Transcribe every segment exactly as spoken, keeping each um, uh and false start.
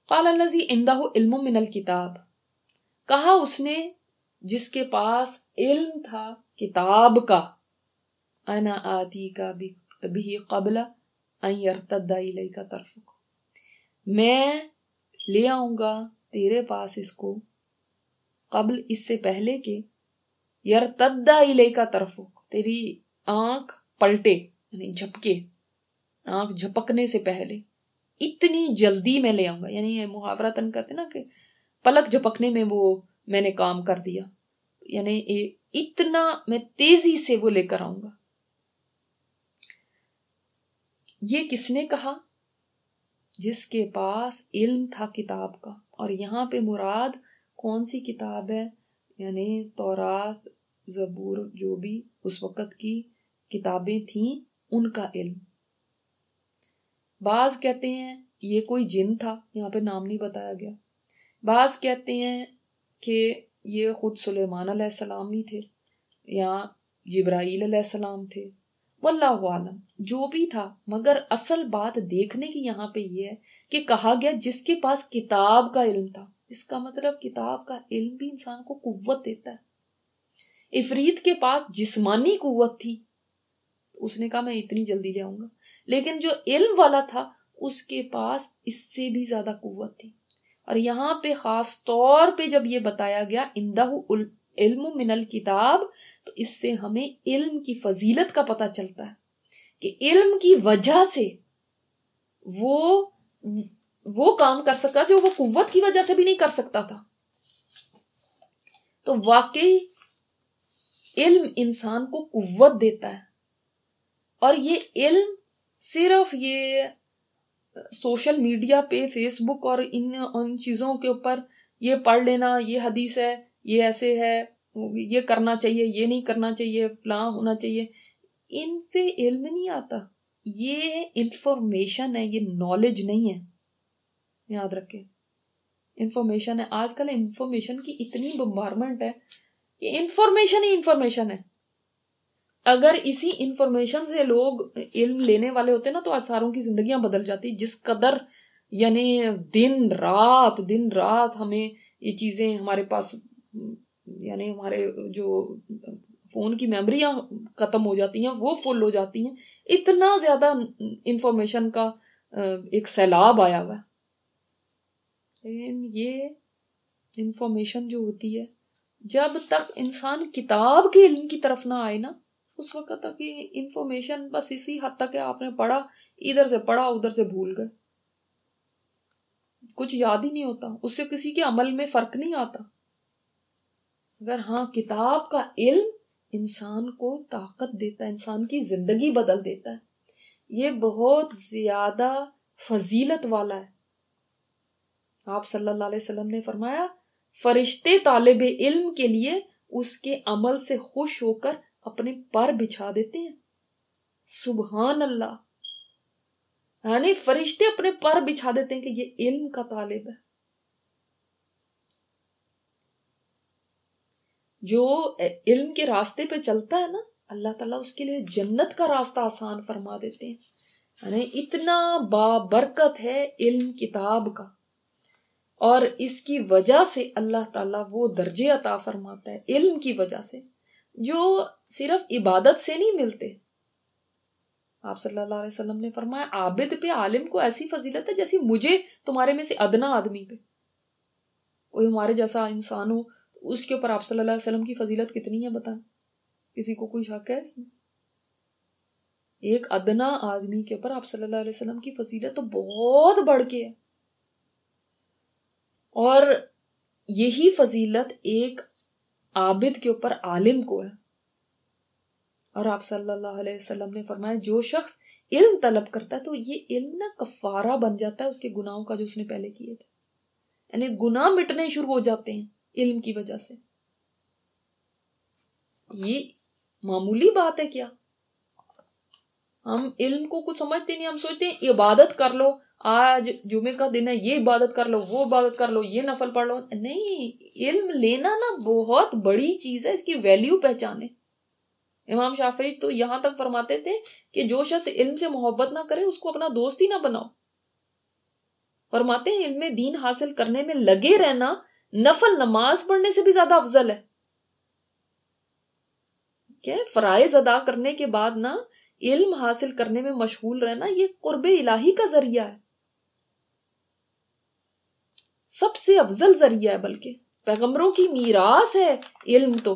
قال الذی عندہ علم من الکتاب، کہا اس نے جس کے پاس علم تھا کتاب کا، انا آتی کا بھی قبل ان یرتد الیک طرفک، میں لے آؤں گا تیرے پاس اس کو قبل اس سے پہلے کہ یرتد الیک طرفک، تیری آنکھ پلٹے یعنی جھپکے، آنکھ جھپکنے سے پہلے، اتنی جلدی میں لے آؤں گا، یعنی محاورتاً کہتے نا کہ پلک جھپکنے میں وہ میں نے کام کر دیا، یعنی اتنا میں تیزی سے وہ لے کر آؤں گا۔ یہ کس نے کہا؟ جس کے پاس علم تھا کتاب کا، اور یہاں پہ مراد کون سی کتاب ہے؟ یعنی تورات، زبور، جو بھی اس وقت کی کتابیں تھیں ان کا علم۔ بعض کہتے ہیں یہ کوئی جن تھا، یہاں پہ نام نہیں بتایا گیا۔ بعض کہتے ہیں کہ یہ خود سلیمان علیہ السلام ہی تھے یا جبرائیل علیہ السلام تھے، واللہ عالم، جو بھی تھا، مگر اصل بات دیکھنے کی یہاں پہ یہ ہے کہ کہا گیا جس کے پاس کتاب کا علم تھا، اس کا مطلب کتاب کا علم بھی انسان کو قوت دیتا ہے۔ افریت کے پاس جسمانی قوت تھی، اس نے کہا میں اتنی جلدی لے آؤں گا، لیکن جو علم والا تھا اس کے پاس اس سے بھی زیادہ قوت تھی۔ اور یہاں پہ خاص طور پہ جب یہ بتایا گیا اندہ علم من الکتاب، تو اس سے ہمیں علم کی فضیلت کا پتہ چلتا ہے کہ علم کی وجہ سے وہ وہ کام کر سکا جو وہ قوت کی وجہ سے بھی نہیں کر سکتا تھا۔ تو واقعی علم انسان کو قوت دیتا ہے، اور یہ علم صرف یہ سوشل میڈیا پہ، فیس بک اور ان ان چیزوں کے اوپر یہ پڑھ لینا، یہ حدیث ہے، یہ ایسے ہے، یہ کرنا چاہیے، یہ نہیں کرنا چاہیے، فلاں ہونا چاہیے، ان سے علم نہیں آتا، یہ انفارمیشن ہے، یہ نالج نہیں ہے، یاد رکھیں انفارمیشن ہے۔ آج کل انفارمیشن کی اتنی بمبارمنٹ ہے کہ انفارمیشن ہی انفارمیشن ہے۔ اگر اسی انفارمیشن سے لوگ علم لینے والے ہوتے نا تو آج ساروں کی زندگیاں بدل جاتی، جس قدر یعنی دن رات دن رات ہمیں یہ چیزیں ہمارے پاس، یعنی ہمارے جو فون کی میموریاں ختم ہو جاتی ہیں وہ فل ہو جاتی ہیں، اتنا زیادہ انفارمیشن کا ایک سیلاب آیا ہوا ہے۔ لیکن یہ انفارمیشن جو ہوتی ہے، جب تک انسان کتاب کے علم کی طرف نہ آئے نا، اس وقت تک یہ انفارمیشن بس اسی حد تک ہے، آپ نے پڑھا، ادھر سے پڑھا ادھر سے بھول گئے، کچھ یاد ہی نہیں ہوتا، اس سے کسی کے عمل میں فرق نہیں آتا۔ اگر ہاں کتاب کا علم انسان کو طاقت دیتا ہے، انسان کی زندگی بدل دیتا ہے، یہ بہت زیادہ فضیلت والا ہے۔ آپ صلی اللہ علیہ وسلم نے فرمایا فرشتے طالب علم کے لیے اس کے عمل سے خوش ہو کر اپنے پر بچھا دیتے ہیں۔ سبحان اللہ، یعنی فرشتے اپنے پر بچھا دیتے ہیں کہ یہ علم کا طالب ہے۔ جو علم کے راستے پہ چلتا ہے نا، اللہ تعالیٰ اس کے لیے جنت کا راستہ آسان فرما دیتے ہیں۔ یعنی اتنا بابرکت ہے علم کتاب کا، اور اس کی وجہ سے اللہ تعالیٰ وہ درجے عطا فرماتا ہے علم کی وجہ سے جو صرف عبادت سے نہیں ملتے۔ آپ صلی اللہ علیہ وسلم نے فرمایا عابد پہ عالم کو ایسی فضیلت ہے جیسی مجھے تمہارے میں سے ادنا آدمی پہ، کوئی ہمارے جیسا انسان ہو اس کے اوپر آپ صلی اللہ علیہ وسلم کی فضیلت کتنی ہے بتائیں؟ کسی کو کوئی شک ہے اس میں؟ ایک ادنا آدمی کے اوپر آپ صلی اللہ علیہ وسلم کی فضیلت تو بہت بڑھ کے ہے، اور یہی فضیلت ایک عابد کے اوپر عالم کو ہے۔ اور آپ صلی اللہ علیہ وسلم نے فرمایا جو شخص علم طلب کرتا ہے تو یہ علم نا کفارہ بن جاتا ہے اس کے گناہوں کا جو اس نے پہلے کیے تھے، یعنی گناہ مٹنے شروع ہو جاتے ہیں علم کی وجہ سے۔ یہ معمولی بات ہے کیا؟ ہم علم کو کچھ سمجھتے نہیں، ہم سوچتے ہیں عبادت کر لو، آج جمعے کا دن ہے یہ عبادت کر لو، وہ عبادت کر لو، یہ نفل پڑھ لو۔ نہیں، علم لینا نا بہت بڑی چیز ہے، اس کی ویلیو پہچانے۔ امام شافعی تو یہاں تک فرماتے تھے کہ جو شخص علم سے محبت نہ کرے اس کو اپنا دوست ہی نہ بناؤ۔ فرماتے ہیں علم دین حاصل کرنے میں لگے رہنا نفل نماز پڑھنے سے بھی زیادہ افضل ہے. کہ فرائض ادا کرنے کے بعد نا علم حاصل کرنے میں مشغول رہنا یہ قرب الہی کا ذریعہ ہے، سب سے افضل ذریعہ ہے، بلکہ پیغمبروں کی میراث ہے علم. تو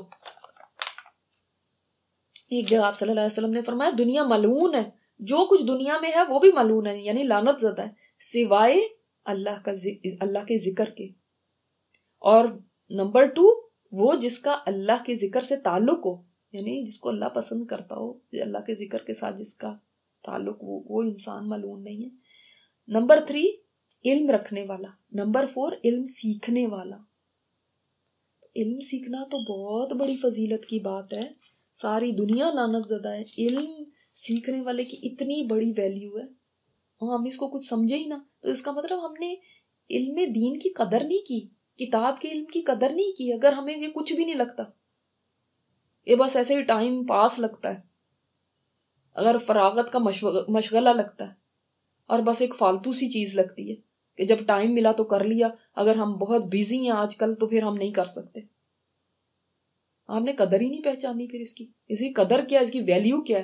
ایک جگہ آپ صلی اللہ علیہ وسلم نے فرمایا دنیا ملعون ہے، جو کچھ دنیا میں ہے وہ بھی ملعون ہے، یعنی لعنت زدہ ہے، سوائے اللہ کا اللہ کے ذکر کے. اور نمبر ٹو وہ جس کا اللہ کے ذکر سے تعلق ہو، یعنی جس کو اللہ پسند کرتا ہو، اللہ کے ذکر کے ساتھ جس کا تعلق وہ وہ انسان ملعون نہیں ہے. نمبر تھری علم رکھنے والا. نمبر فور علم سیکھنے والا. علم سیکھنا تو بہت بڑی فضیلت کی بات ہے، ساری دنیا لعنت زدہ ہے، علم سیکھنے والے کی اتنی بڑی ویلیو ہے اور ہم اس کو کچھ سمجھے ہی نہ. تو اس کا مطلب ہم نے علم دین کی قدر نہیں کی، کتاب کے علم کی قدر نہیں کی. اگر ہمیں یہ کچھ بھی نہیں لگتا، یہ بس ایسے ہی ٹائم پاس لگتا ہے، اگر فراغت کا مشغلہ لگتا ہے اور بس ایک فالتو سی چیز لگتی ہے کہ جب ٹائم ملا تو کر لیا، اگر ہم بہت بیزی ہیں آج کل تو پھر ہم نہیں کر سکتے. آپ نے قدر ہی نہیں پہچانی پھر اس کی، اس کی قدر کیا، اس کی ویلیو کیا ہے.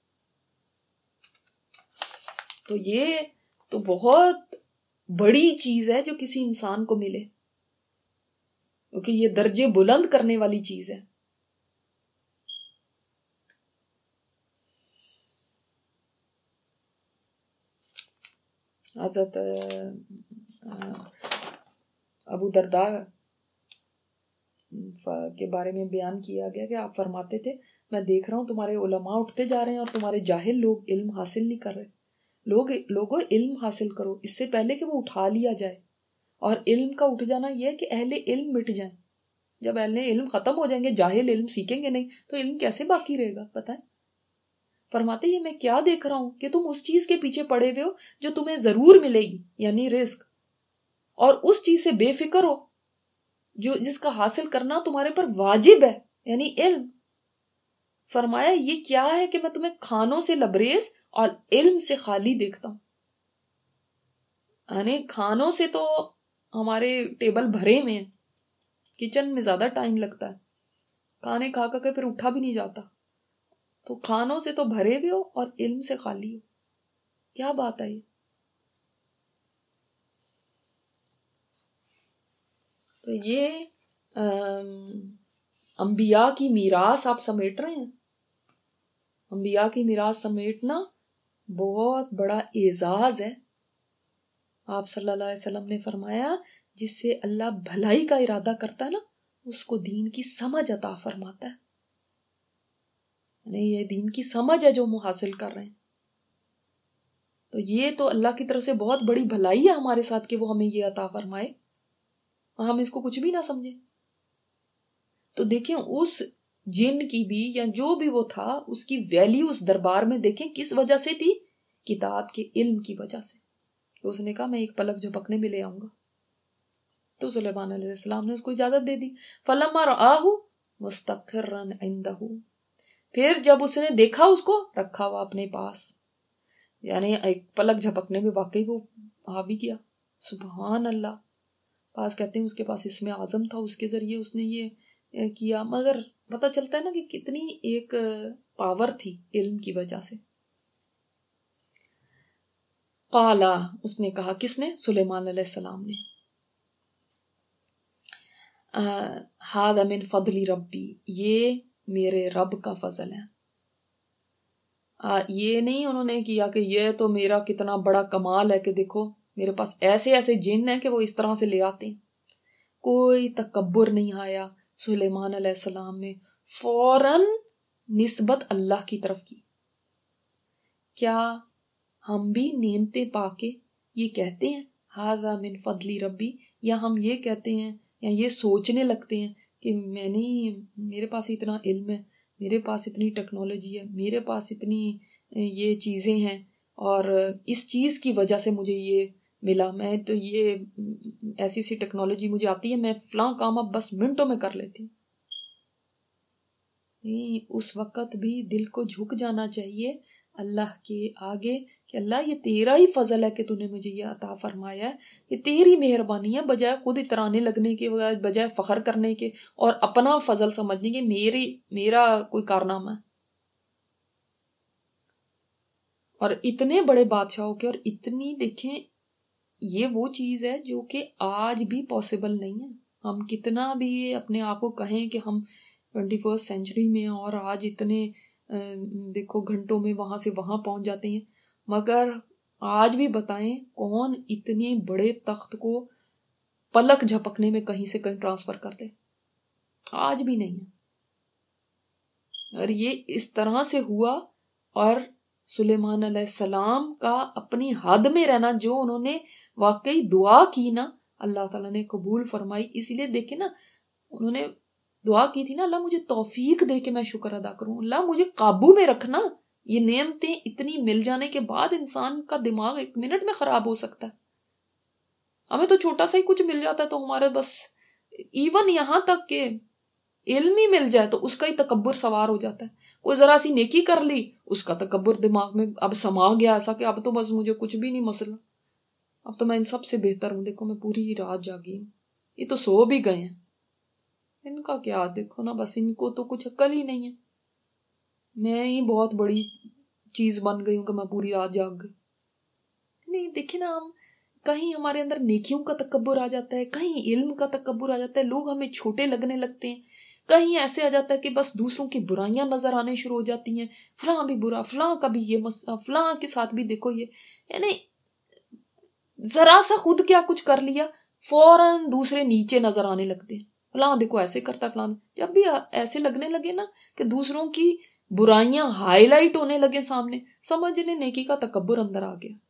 تو یہ تو بہت بڑی چیز ہے جو کسی انسان کو ملے، کیونکہ یہ درجے بلند کرنے والی چیز ہے. حضرت ابو درداء کے بارے میں بیان کیا گیا کہ آپ فرماتے تھے میں دیکھ رہا ہوں تمہارے علماء اٹھتے جا رہے ہیں اور تمہارے جاہل لوگ علم حاصل نہیں کر رہے. لوگ لوگوں علم حاصل کرو اس سے پہلے کہ وہ اٹھا لیا جائے. اور علم کا اٹھ جانا یہ ہے کہ اہل علم مٹ جائیں. جب اہل علم ختم ہو جائیں گے، جاہل علم سیکھیں گے نہیں، تو علم کیسے باقی رہے گا؟ پتہ ہے فرماتے یہ میں کیا دیکھ رہا ہوں کہ تم اس چیز کے پیچھے پڑے ہوئے ہو جو تمہیں ضرور ملے گی، یعنی رزق، اور اس چیز سے بے فکر ہو جو جس کا حاصل کرنا تمہارے پر واجب ہے، یعنی علم. فرمایا یہ کیا ہے کہ میں تمہیں کھانوں سے لبریز اور علم سے خالی دیکھتا ہوں. یعنی کھانوں سے تو ہمارے ٹیبل بھرے میں ہیں، کچن میں زیادہ ٹائم لگتا ہے، کھانے کھا کر کے پھر اٹھا بھی نہیں جاتا. تو کھانوں سے تو بھرے ہوئے ہو اور علم سے خالی ہو. کیا بات ہے یہ؟ تو یہ انبیاء کی میراث آپ سمیٹ رہے ہیں. انبیاء کی میراث سمیٹنا بہت بڑا اعزاز ہے. آپ صلی اللہ علیہ وسلم نے فرمایا جس سے اللہ بھلائی کا ارادہ کرتا ہے نا، اس کو دین کی سمجھ عطا فرماتا ہے. نہیں، یہ دین کی سمجھ ہے جو ہم حاصل کر رہے ہیں. تو یہ تو اللہ کی طرف سے بہت بڑی بھلائی ہے ہمارے ساتھ کہ وہ ہمیں یہ عطا فرمائے اور ہم اس کو کچھ بھی نہ سمجھیں. تو دیکھیں اس جن کی بھی یا جو بھی وہ تھا اس کی ویلیو اس دربار میں دیکھیں کس وجہ سے تھی، کتاب کے علم کی وجہ سے. اس نے کہا میں ایک پلک جھپکنے میں لے آؤں گا. تو سلیمان علیہ السلام نے اس کو اجازت دے دی. فلما رآہ مستقرا عنده، پھر جب اس نے دیکھا اس کو رکھا ہوا اپنے پاس، یعنی ایک پلک جھپکنے میں واقعی وہ آ بھی گیا. سبحان اللہ. پاس کہتے ہیں اس کے پاس اسم اعظم تھا، اس کے ذریعے اس نے یہ کیا. مگر پتہ چلتا ہے نا کہ کتنی ایک پاور تھی علم کی وجہ سے. قالا، اس نے کہا، کس نے؟ سلیمان علیہ السلام نے. ھذا من فضل ربی، یہ میرے رب کا فضل ہے. آ, یہ نہیں انہوں نے کیا کہ یہ تو میرا کتنا بڑا کمال ہے کہ دیکھو میرے پاس ایسے ایسے جن ہیں کہ وہ اس طرح سے لے آتے ہیں. کوئی تکبر نہیں آیا سلیمان علیہ السلام میں. فوراً نسبت اللہ کی طرف کی. کیا ہم بھی نعمتیں پا کے یہ کہتے ہیں ھذا من فضل ربی، یا ہم یہ کہتے ہیں یا یہ سوچنے لگتے ہیں کہ میں نہیں، میرے پاس اتنا علم ہے، میرے پاس اتنی ٹیکنالوجی ہے، میرے پاس اتنی یہ چیزیں ہیں اور اس چیز کی وجہ سے مجھے یہ ملا، میں تو یہ ایسی سی ٹیکنالوجی مجھے آتی ہے، میں فلاں کام اب بس منٹوں میں کر لیتی ہوں. نہیں، اس وقت بھی دل کو جھک جانا چاہیے اللہ کے آگے کہ اللہ یہ تیرا ہی فضل ہے کہ تو نے مجھے یہ عطا فرمایا ہے، یہ تیری مہربانی ہے، بجائے خود اترانے لگنے کے، بجائے فخر کرنے کے اور اپنا فضل سمجھنے کے میری میرا کوئی کارنامہ ہے۔ اور اتنے بڑے بادشاہوں کے، اور اتنی دیکھیں یہ وہ چیز ہے جو کہ آج بھی پاسبل نہیں ہے۔ ہم کتنا بھی اپنے آپ کو کہیں کہ ہم ٹوینٹی فرسٹ سینچری میں ہیں اور آج اتنے دیکھو گھنٹوں میں وہاں سے وہاں پہنچ جاتے ہیں، مگر آج بھی بتائیں کون اتنے بڑے تخت کو پلک جھپکنے میں کہیں سے کہیں ٹرانسفر کرتے؟ آج بھی نہیں ہے۔ اور یہ اس طرح سے ہوا، اور سلیمان علیہ السلام کا اپنی حد میں رہنا، جو انہوں نے واقعی دعا کی نا، اللہ تعالیٰ نے قبول فرمائی۔ اسی لیے دیکھیں نا، انہوں نے دعا کی تھی نا، اللہ مجھے توفیق دے کے میں شکر ادا کروں، اللہ مجھے قابو میں رکھنا۔ یہ نعمتیں اتنی مل جانے کے بعد انسان کا دماغ ایک منٹ میں خراب ہو سکتا ہے۔ ہمیں تو چھوٹا سا ہی کچھ مل جاتا ہے تو ہمارے بس، ایون یہاں تک کہ علم ہی مل جائے تو اس کا ہی تکبر سوار ہو جاتا ہے۔ کوئی ذرا سی نیکی کر لی، اس کا تکبر دماغ میں اب سما گیا، ایسا کہ اب تو بس مجھے کچھ بھی نہیں مسئلہ، اب تو میں ان سب سے بہتر ہوں، دیکھو میں پوری رات جاگی ہوں، یہ تو سو بھی گئے ہیں، ان کا کیا، دیکھو نا بس ان کو تو کچھ عقل ہی نہیں ہے، میں ہی بہت بڑی چیز بن گئی ہوں کہ میں پوری رات جاگ گئی۔ نہیں دیکھیں نا، ہم کہیں ہمارے اندر نیکیوں کا تکبر آ جاتا ہے، کہیں علم کا تکبر آ جاتا ہے، لوگ ہمیں چھوٹے لگنے لگتے ہیں، کہیں ایسے آ جاتا ہے کہ بس دوسروں کی برائیاں نظر آنے شروع ہو جاتی ہیں، فلاں بھی برا، فلاں کا بھی یہ مسئلہ، فلاں کے ساتھ بھی دیکھو یہ، یعنی ذرا سا خود کیا کچھ کر لیا فوراً دوسرے نیچے نظر آنے لگتے ہیں، فلاں دیکھو ایسے کرتا، فلاں جب بھی ایسے لگنے لگے نا کہ دوسروں کی برائیاں ہائی لائٹ ہونے لگے سامنے، سمجھ لیں نیکی کا تکبر اندر آ گیا۔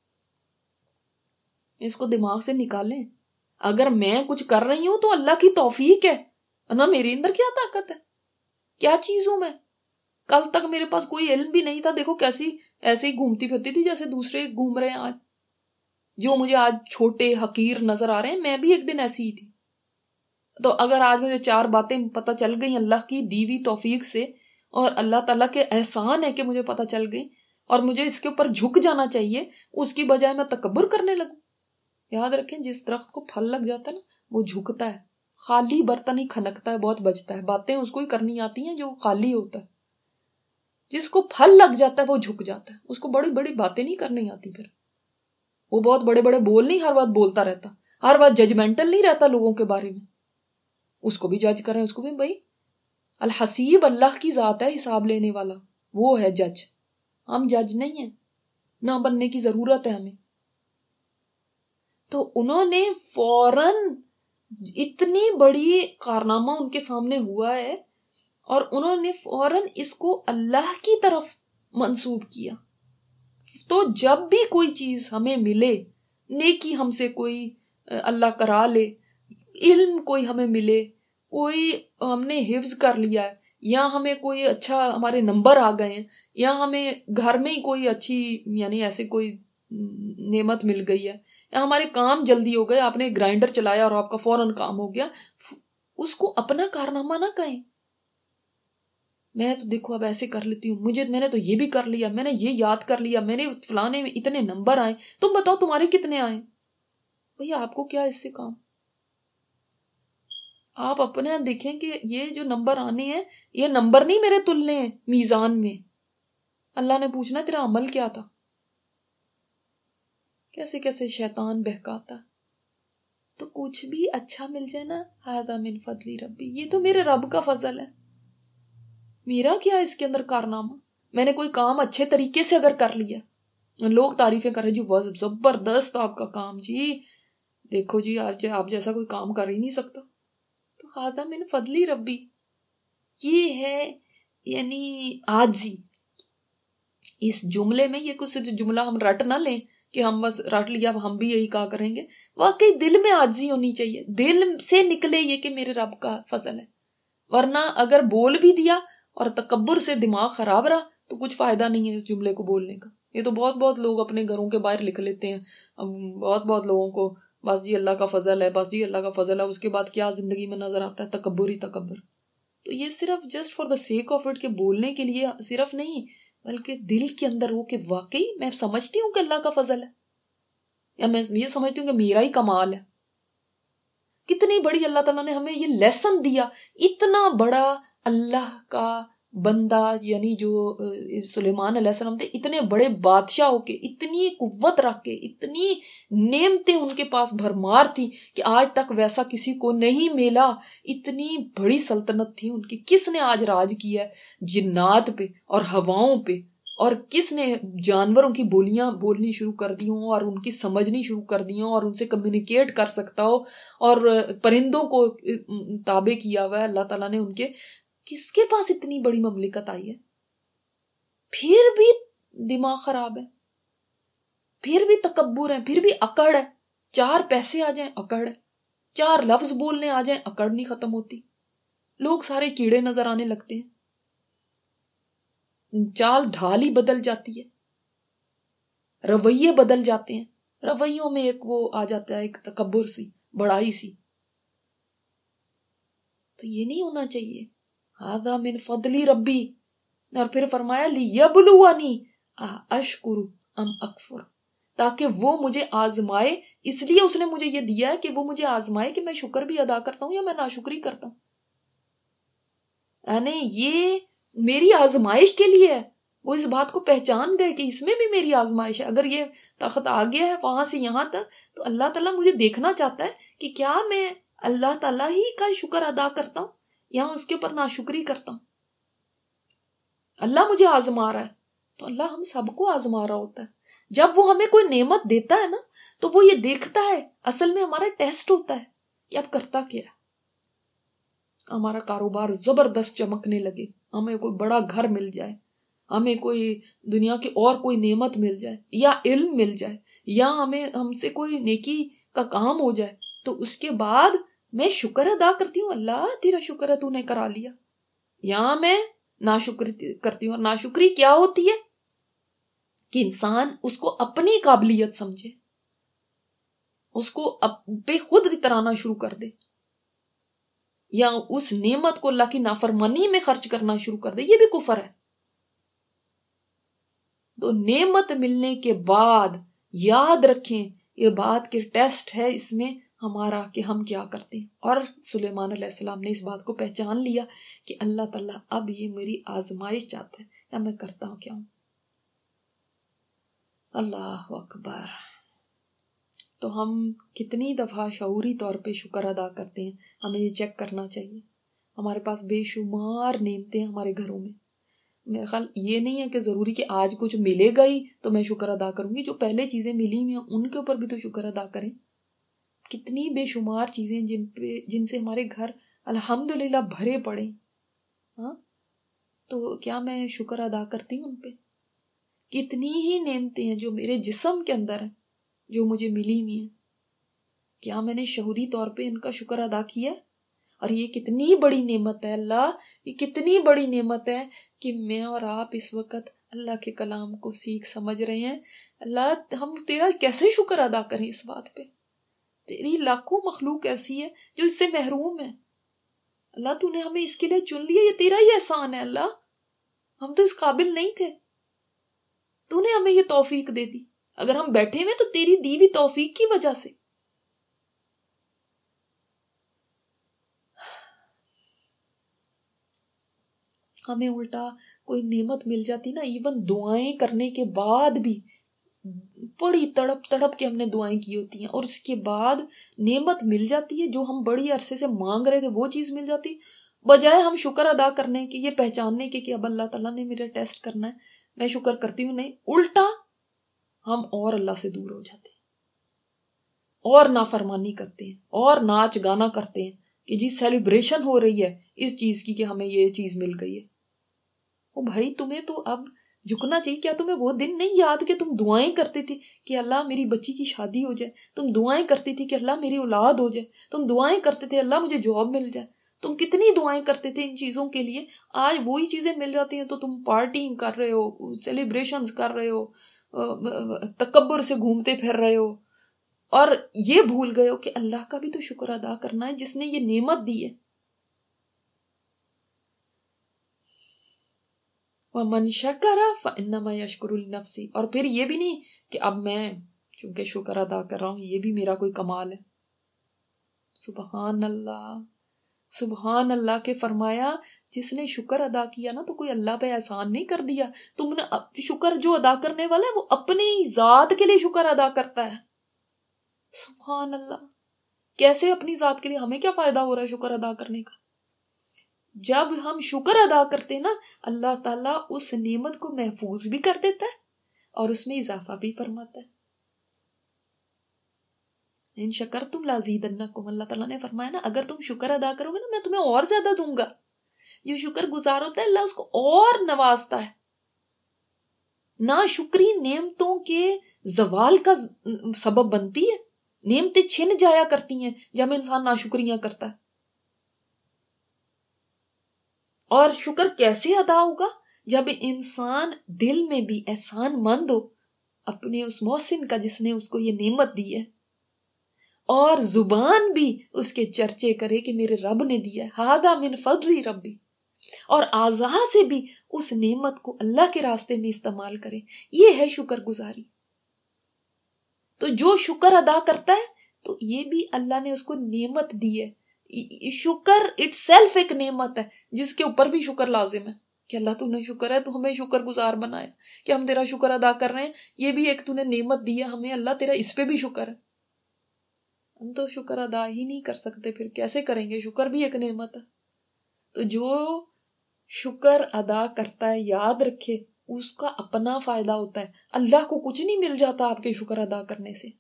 اس کو دماغ سے نکالیں۔ اگر میں کچھ کر رہی ہوں تو اللہ کی توفیق ہے، نہ میرے اندر کیا طاقت ہے، کیا چیز ہوں میں۔ کل تک میرے پاس کوئی علم بھی نہیں تھا، دیکھو کیسی ایسے ہی گھومتی پھرتی تھی جیسے دوسرے گھوم رہے ہیں آج، جو مجھے آج چھوٹے حقیر نظر آ رہے ہیں، میں بھی ایک دن ایسی ہی تھی۔ تو اگر آج مجھے چار باتیں پتہ چل گئی اللہ کی دیوی توفیق سے، اور اللہ تعالیٰ کے احسان ہے کہ مجھے پتہ چل گئی، اور مجھے اس کے اوپر جھک جانا چاہیے، اس کی بجائے میں تکبر کرنے لگوں۔ یاد رکھیں جس درخت کو پھل لگ جاتا ہے نا وہ جھکتا ہے، خالی برتن ہی کھنکتا ہے، بہت بچتا ہے، باتیں اس کو ہی کرنی آتی ہیں جو خالی ہوتا ہے۔ جس کو پھل لگ جاتا ہے وہ جھک جاتا ہے، اس کو بڑی بڑی باتیں نہیں کرنی آتی، پھر وہ بہت بڑے بڑے بول نہیں ہر بات بولتا رہتا، ہر بات ججمنٹل نہیں رہتا لوگوں کے بارے میں، اس کو بھی جج کریں، اس کو بھی، بھائی الحسیب اللہ کی ذات ہے، حساب لینے والا وہ ہے جج، ہم جج نہیں ہیں، نہ بننے کی ضرورت ہے ہمیں۔ تو انہوں نے فوراً، اتنی بڑی کارنامہ ان کے سامنے ہوا ہے، اور انہوں نے فوراً اس کو اللہ کی طرف منسوب کیا۔ تو جب بھی کوئی چیز ہمیں ملے، نیکی ہم سے کوئی اللہ کرا لے، علم کوئی ہمیں ملے، کوئی ہم نے حفظ کر لیا ہے، یا ہمیں کوئی اچھا ہمارے نمبر آ گئے ہیں، یا ہمیں گھر میں ہی کوئی اچھی یعنی ایسے کوئی نعمت مل گئی ہے، یا ہمارے کام جلدی ہو گئے، آپ نے گرائنڈر چلایا اور آپ کا فوراً کام ہو گیا، اس کو اپنا کارنامہ نہ کہیں، میں تو دیکھو اب ایسے کر لیتی ہوں، مجھے میں نے تو یہ بھی کر لیا، میں نے یہ یاد کر لیا، میں نے فلانے میں اتنے نمبر آئے، تم بتاؤ تمہارے کتنے آئے؟ بھئی آپ کو کیا اس سے کام؟ آپ اپنے دیکھیں کہ یہ جو نمبر آنے ہیں، یہ نمبر نہیں میرے تلنے ہیں میزان میں، اللہ نے پوچھنا تیرا عمل کیا تھا۔ کیسے کیسے شیطان بہکاتا، تو کچھ بھی اچھا مل جائے نا، ھذا من فضل ربی، یہ تو میرے رب کا فضل ہے، میرا کیا اس کے اندر کارنامہ۔ میں نے کوئی کام اچھے طریقے سے اگر کر لیا، لوگ تعریفیں کر رہے جی زبردست آپ کا کام، جی دیکھو جی آپ جیسا کوئی کام کر ہی نہیں سکتا، تو ھذا من فضل ربی، یہ ہے یعنی عاجزی۔ اس جملے میں یہ کچھ جملہ ہم رٹ نہ لیں کہ ہم بس رٹ لیا ہم بھی یہی کہا کریں گے، واقعی دل میں عاجزی ہونی چاہیے، دل سے نکلے یہ کہ میرے رب کا فضل ہے، ورنہ اگر بول بھی دیا اور تکبر سے دماغ خراب رہا تو کچھ فائدہ نہیں ہے اس جملے کو بولنے کا۔ یہ تو بہت بہت لوگ اپنے گھروں کے باہر لکھ لیتے ہیں، بہت بہت لوگوں کو بس جی اللہ کا فضل ہے، بس جی اللہ کا فضل ہے، اس کے بعد کیا زندگی میں نظر آتا ہے؟ تکبر ہی تکبر۔ تو یہ صرف just for the sake of it کے بولنے کے لیے صرف نہیں، بلکہ دل کے اندر ہو کہ واقعی میں سمجھتی ہوں کہ اللہ کا فضل ہے، یا میں یہ سمجھتی ہوں کہ میرا ہی کمال ہے. کتنی بڑی اللہ تعالیٰ نے ہمیں یہ لیسن دیا. اتنا بڑا اللہ کا بندہ یعنی جو سلیمان علیہ السلام تھے، اتنے بڑے بادشاہ ہو کے، اتنی قوت رکھ کے، اتنی نعمتیں ان کے پاس بھرمار تھی کہ آج تک ویسا کسی کو نہیں ملا. اتنی بڑی سلطنت تھی ان کی. کس نے آج راج کیا ہے جنات پہ اور ہواؤں پہ، اور کس نے جانوروں کی بولیاں بولنی شروع کر دی ہوں اور ان کی سمجھنی شروع کر دی ہوں اور ان سے کمیونیکیٹ کر سکتا ہو، اور پرندوں کو تابع کیا ہوا ہے اللہ تعالیٰ نے ان کے. کس کے پاس اتنی بڑی مملکت آئی ہے؟ پھر بھی دماغ خراب ہے، پھر بھی تکبر ہے، پھر بھی اکڑ ہے. چار پیسے آ جائیں اکڑ ہے، چار لفظ بولنے آ جائیں اکڑ نہیں ختم ہوتی. لوگ سارے کیڑے نظر آنے لگتے ہیں، چال ڈھال ہی بدل جاتی ہے، رویے بدل جاتے ہیں. رویوں میں ایک وہ آ جاتا ہے، ایک تکبر سی، بڑائی سی. تو یہ نہیں ہونا چاہیے. ھذا من فضل ربی، اور پھر فرمایا لیبلونی اشکر ام اکفر، تاکہ وہ مجھے آزمائے. اس لیے اس نے مجھے یہ دیا ہے کہ وہ مجھے آزمائے کہ میں شکر بھی ادا کرتا ہوں یا میں ناشکری کرتا ہوں. یعنی یہ میری آزمائش کے لیے ہے. وہ اس بات کو پہچان گئے کہ اس میں بھی میری آزمائش ہے. اگر یہ تخت آ گیا ہے وہاں سے یہاں تک، تو اللہ تعالیٰ مجھے دیکھنا چاہتا ہے کہ کیا میں اللہ تعالیٰ ہی کا شکر ادا کرتا ہوں یا اس کے اوپر ناشکری کرتا ہوں. اللہ مجھے آزما رہا ہے تو اللہ ہم سب کو آزما رہا ہوتا ہے. جب وہ ہمیں کوئی نعمت دیتا ہے نا، تو وہ یہ دیکھتا ہے، اصل میں ہمارا ٹیسٹ ہوتا ہے کہ اب کرتا کیا ہے. ہمارا کاروبار زبردست چمکنے لگے، ہمیں کوئی بڑا گھر مل جائے، ہمیں کوئی دنیا کی اور کوئی نعمت مل جائے، یا علم مل جائے، یا ہمیں ہم سے کوئی نیکی کا کام ہو جائے، تو اس کے بعد میں شکر ادا کرتی ہوں، اللہ تیرا شکر ہے تو نے کرا لیا. یا میں ناشکری کرتی ہوں. اور ناشکری کیا ہوتی ہے کہ انسان اس کو اپنی قابلیت سمجھے، اس کو پہ خود اترانا شروع کر دے، یا اس نعمت کو اللہ کی نافرمانی میں خرچ کرنا شروع کر دے. یہ بھی کفر ہے. تو نعمت ملنے کے بعد یاد رکھیں یہ بات کہ ٹیسٹ ہے اس میں ہمارا کہ ہم کیا کرتے ہیں. اور سلیمان علیہ السلام نے اس بات کو پہچان لیا کہ اللہ تعالیٰ اب یہ میری آزمائش چاہتا ہے یا میں کرتا ہوں کیا ہوں. اللہ اکبر. تو ہم کتنی دفعہ شعوری طور پہ شکر ادا کرتے ہیں. ہمیں یہ چیک کرنا چاہیے. ہمارے پاس بے شمار نعمتیں ہیں ہمارے گھروں میں. میرا خیال یہ نہیں ہے کہ ضروری کہ آج کچھ ملے گا ہی تو میں شکر ادا کروں گی. جو پہلے چیزیں ملی ہوئی ہیں ان کے اوپر بھی تو شکر ادا کریں. کتنی بے شمار چیزیں جن پہ جن سے ہمارے گھر الحمدللہ بھرے پڑے. ہاں، تو کیا میں شکر ادا کرتی ہوں ان پہ؟ کتنی ہی نعمتیں ہیں جو میرے جسم کے اندر ہیں، جو مجھے ملی ہوئی ہیں. کیا میں نے شعوری طور پہ ان کا شکر ادا کیا؟ اور یہ کتنی بڑی نعمت ہے اللہ، یہ کتنی بڑی نعمت ہے کہ میں اور آپ اس وقت اللہ کے کلام کو سیکھ سمجھ رہے ہیں. اللہ ہم تیرا کیسے شکر ادا کریں اس بات پہ؟ تیری لاکھوں مخلوق ایسی ہے جو اس سے محروم ہے. اللہ تو نے ہمیں اس کے لیے چن لیا، یہ تیرا ہی احسان ہے اللہ. ہم تو اس قابل نہیں تھے، تو نے ہمیں یہ توفیق دے دی. اگر ہم بیٹھے ہوئے تو تیری دی ہوئی توفیق کی وجہ سے. ہمیں الٹا کوئی نعمت مل جاتی نا، ایون دعائیں کرنے کے بعد بھی بڑی تڑپ تڑپ کے ہم نے دعائیں کی ہوتی ہیں، اور اس کے بعد نعمت مل جاتی ہے جو ہم بڑی عرصے سے مانگ رہے تھے، وہ چیز مل جاتی. بجائے ہم شکر ادا کرنے کے، یہ پہچاننے کے کہ اب اللہ تعالیٰ نے میرا ٹیسٹ کرنا ہے، میں شکر کرتی ہوں، نہیں، الٹا ہم اور اللہ سے دور ہو جاتے ہیں، اور نافرمانی کرتے ہیں، اور ناچ گانا کرتے ہیں کہ جی سیلیبریشن ہو رہی ہے اس چیز کی کہ ہمیں یہ چیز مل گئی ہے. او بھائی تمہیں تو اب جھکنا چاہیے. کیا تمہیں وہ دن نہیں یاد کہ تم دعائیں کرتے تھی کہ اللہ میری بچی کی شادی ہو جائے؟ تم دعائیں کرتی تھی کہ اللہ میری اولاد ہو جائے. تم دعائیں کرتے تھے اللہ مجھے جاب مل جائے. تم کتنی دعائیں کرتے تھے ان چیزوں کے لیے. آج وہی چیزیں مل جاتی ہیں تو تم پارٹی کر رہے ہو، سیلیبریشنز کر رہے ہو، تکبر سے گھومتے پھر رہے ہو، اور یہ بھول گئے ہو کہ اللہ کا بھی تو شکر ادا کرنا ہے جس نے یہ نعمت دی ہے. وَمَنْ شَكَرَ فَإِنَّمَا يَشْكُرُ لِنَفْسِهِ، اور پھر یہ بھی نہیں کہ اب میں چونکہ شکر ادا کر رہا ہوں یہ بھی میرا کوئی کمال ہے. سبحان اللہ، سبحان اللہ کے فرمایا جس نے شکر ادا کیا نا تو کوئی اللہ پہ احسان نہیں کر دیا. تم نے شکر جو ادا کرنے والا ہے وہ اپنی ذات کے لیے شکر ادا کرتا ہے. سبحان اللہ. کیسے اپنی ذات کے لیے؟ ہمیں کیا فائدہ ہو رہا ہے شکر ادا کرنے کا؟ جب ہم شکر ادا کرتے نا اللہ تعالیٰ اس نعمت کو محفوظ بھی کر دیتا ہے اور اس میں اضافہ بھی فرماتا ہے. ان شکرتم لازیدنکم، اللہ تعالیٰ نے فرمایا نا اگر تم شکر ادا کرو گے نا میں تمہیں اور زیادہ دوں گا. جو شکر گزار ہوتا ہے اللہ اس کو اور نوازتا ہے. ناشکری نعمتوں کے زوال کا سبب بنتی ہے. نعمتیں چھن جایا کرتی ہیں جب انسان ناشکریاں کرتا ہے. اور شکر کیسے ادا ہوگا؟ جب انسان دل میں بھی احسان مند ہو اپنے اس محسن کا جس نے اس کو یہ نعمت دی ہے، اور زبان بھی اس کے چرچے کرے کہ میرے رب نے دیا ہے، ہادہ من فضل ربی، اور اعضاء سے بھی اس نعمت کو اللہ کے راستے میں استعمال کرے. یہ ہے شکر گزاری. تو جو شکر ادا کرتا ہے تو یہ بھی اللہ نے اس کو نعمت دی ہے. شکر اٹ سیلف ایک نعمت ہے جس کے اوپر بھی شکر لازم ہے کہ اللہ تو نے شکر ہے تو ہمیں شکر گزار بنایا کہ ہم تیرا شکر ادا کر رہے ہیں. یہ بھی ایک تو نے نعمت دی ہے ہمیں، اللہ تیرا اس پہ بھی شکر ہے. ہم تو شکر ادا ہی نہیں کر سکتے، پھر کیسے کریں گے؟ شکر بھی ایک نعمت ہے. تو جو شکر ادا کرتا ہے یاد رکھے اس کا اپنا فائدہ ہوتا ہے. اللہ کو کچھ نہیں مل جاتا آپ کے شکر ادا کرنے سے.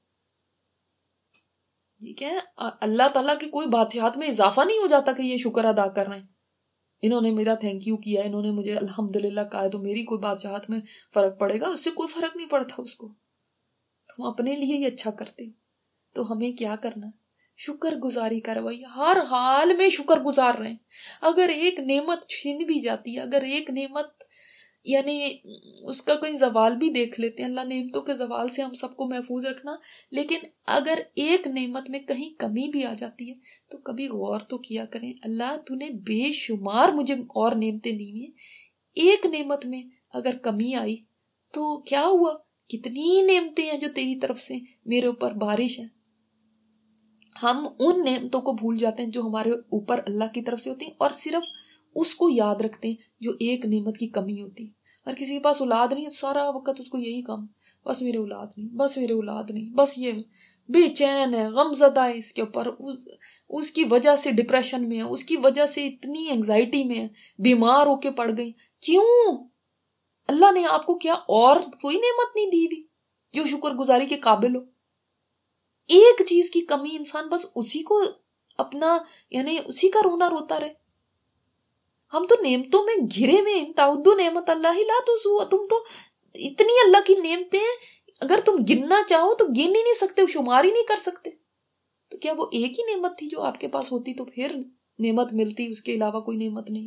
ٹھیک ہے، اللہ تعالیٰ کی کوئی بادشاہت میں اضافہ نہیں ہو جاتا کہ یہ شکر ادا کر رہے ہیں، انہوں نے میرا تھینک یو کیا، انہوں نے مجھے الحمدللہ کہا ہے تو میری کوئی بادشاہت میں فرق پڑے گا؟ اس سے کوئی فرق نہیں پڑتا اس کو. ہم اپنے لیے ہی اچھا کرتے. تو ہمیں کیا کرنا ہے؟ شکر گزاری کروائی، ہر حال میں شکر گزار رہے ہیں. اگر ایک نعمت چھن بھی جاتی ہے، اگر ایک نعمت یعنی اس کا کوئی زوال بھی دیکھ لیتے ہیں، اللہ نعمتوں کے زوال سے ہم سب کو محفوظ رکھنا، لیکن اگر ایک نعمت میں کہیں کمی بھی آ جاتی ہے تو کبھی غور تو کیا کریں اللہ تو نے بے شمار مجھے اور نعمتیں دی ہیں، ایک نعمت میں اگر کمی آئی تو کیا ہوا؟ کتنی نعمتیں ہیں جو تیری طرف سے میرے اوپر بارش ہیں. ہم ان نعمتوں کو بھول جاتے ہیں جو ہمارے اوپر اللہ کی طرف سے ہوتی ہیں اور صرف اس کو یاد رکھتے ہیں جو ایک نعمت کی کمی ہوتی. اور کسی کے پاس اولاد نہیں ہے سارا وقت اس کو یہی کام، بس میرے اولاد نہیں، بس میرے اولاد نہیں، بس یہ بے چین ہے، غم زدہ ہے، اس کے اوپر اس, اس کی وجہ سے ڈپریشن میں ہے، اس کی وجہ سے اتنی انگزائٹی میں ہے، بیمار ہو کے پڑ گئی. کیوں؟ اللہ نے آپ کو کیا اور کوئی نعمت نہیں دی بھی جو شکر گزاری کے قابل ہو؟ ایک چیز کی کمی انسان بس اسی کو اپنا یعنی اسی کا رونا روتا رہے. ہم تو نعمتوں میں گھرے میں ان تعدو نعمت اللہ لا تحصوها، تم تو اتنی اللہ کی نعمتیں ہیں اگر تم گننا چاہو تو گن ہی نہیں سکتے، شمار ہی نہیں کر سکتے. تو کیا وہ ایک ہی نعمت تھی جو آپ کے پاس ہوتی تو پھر نعمت ملتی، اس کے علاوہ کوئی نعمت نہیں؟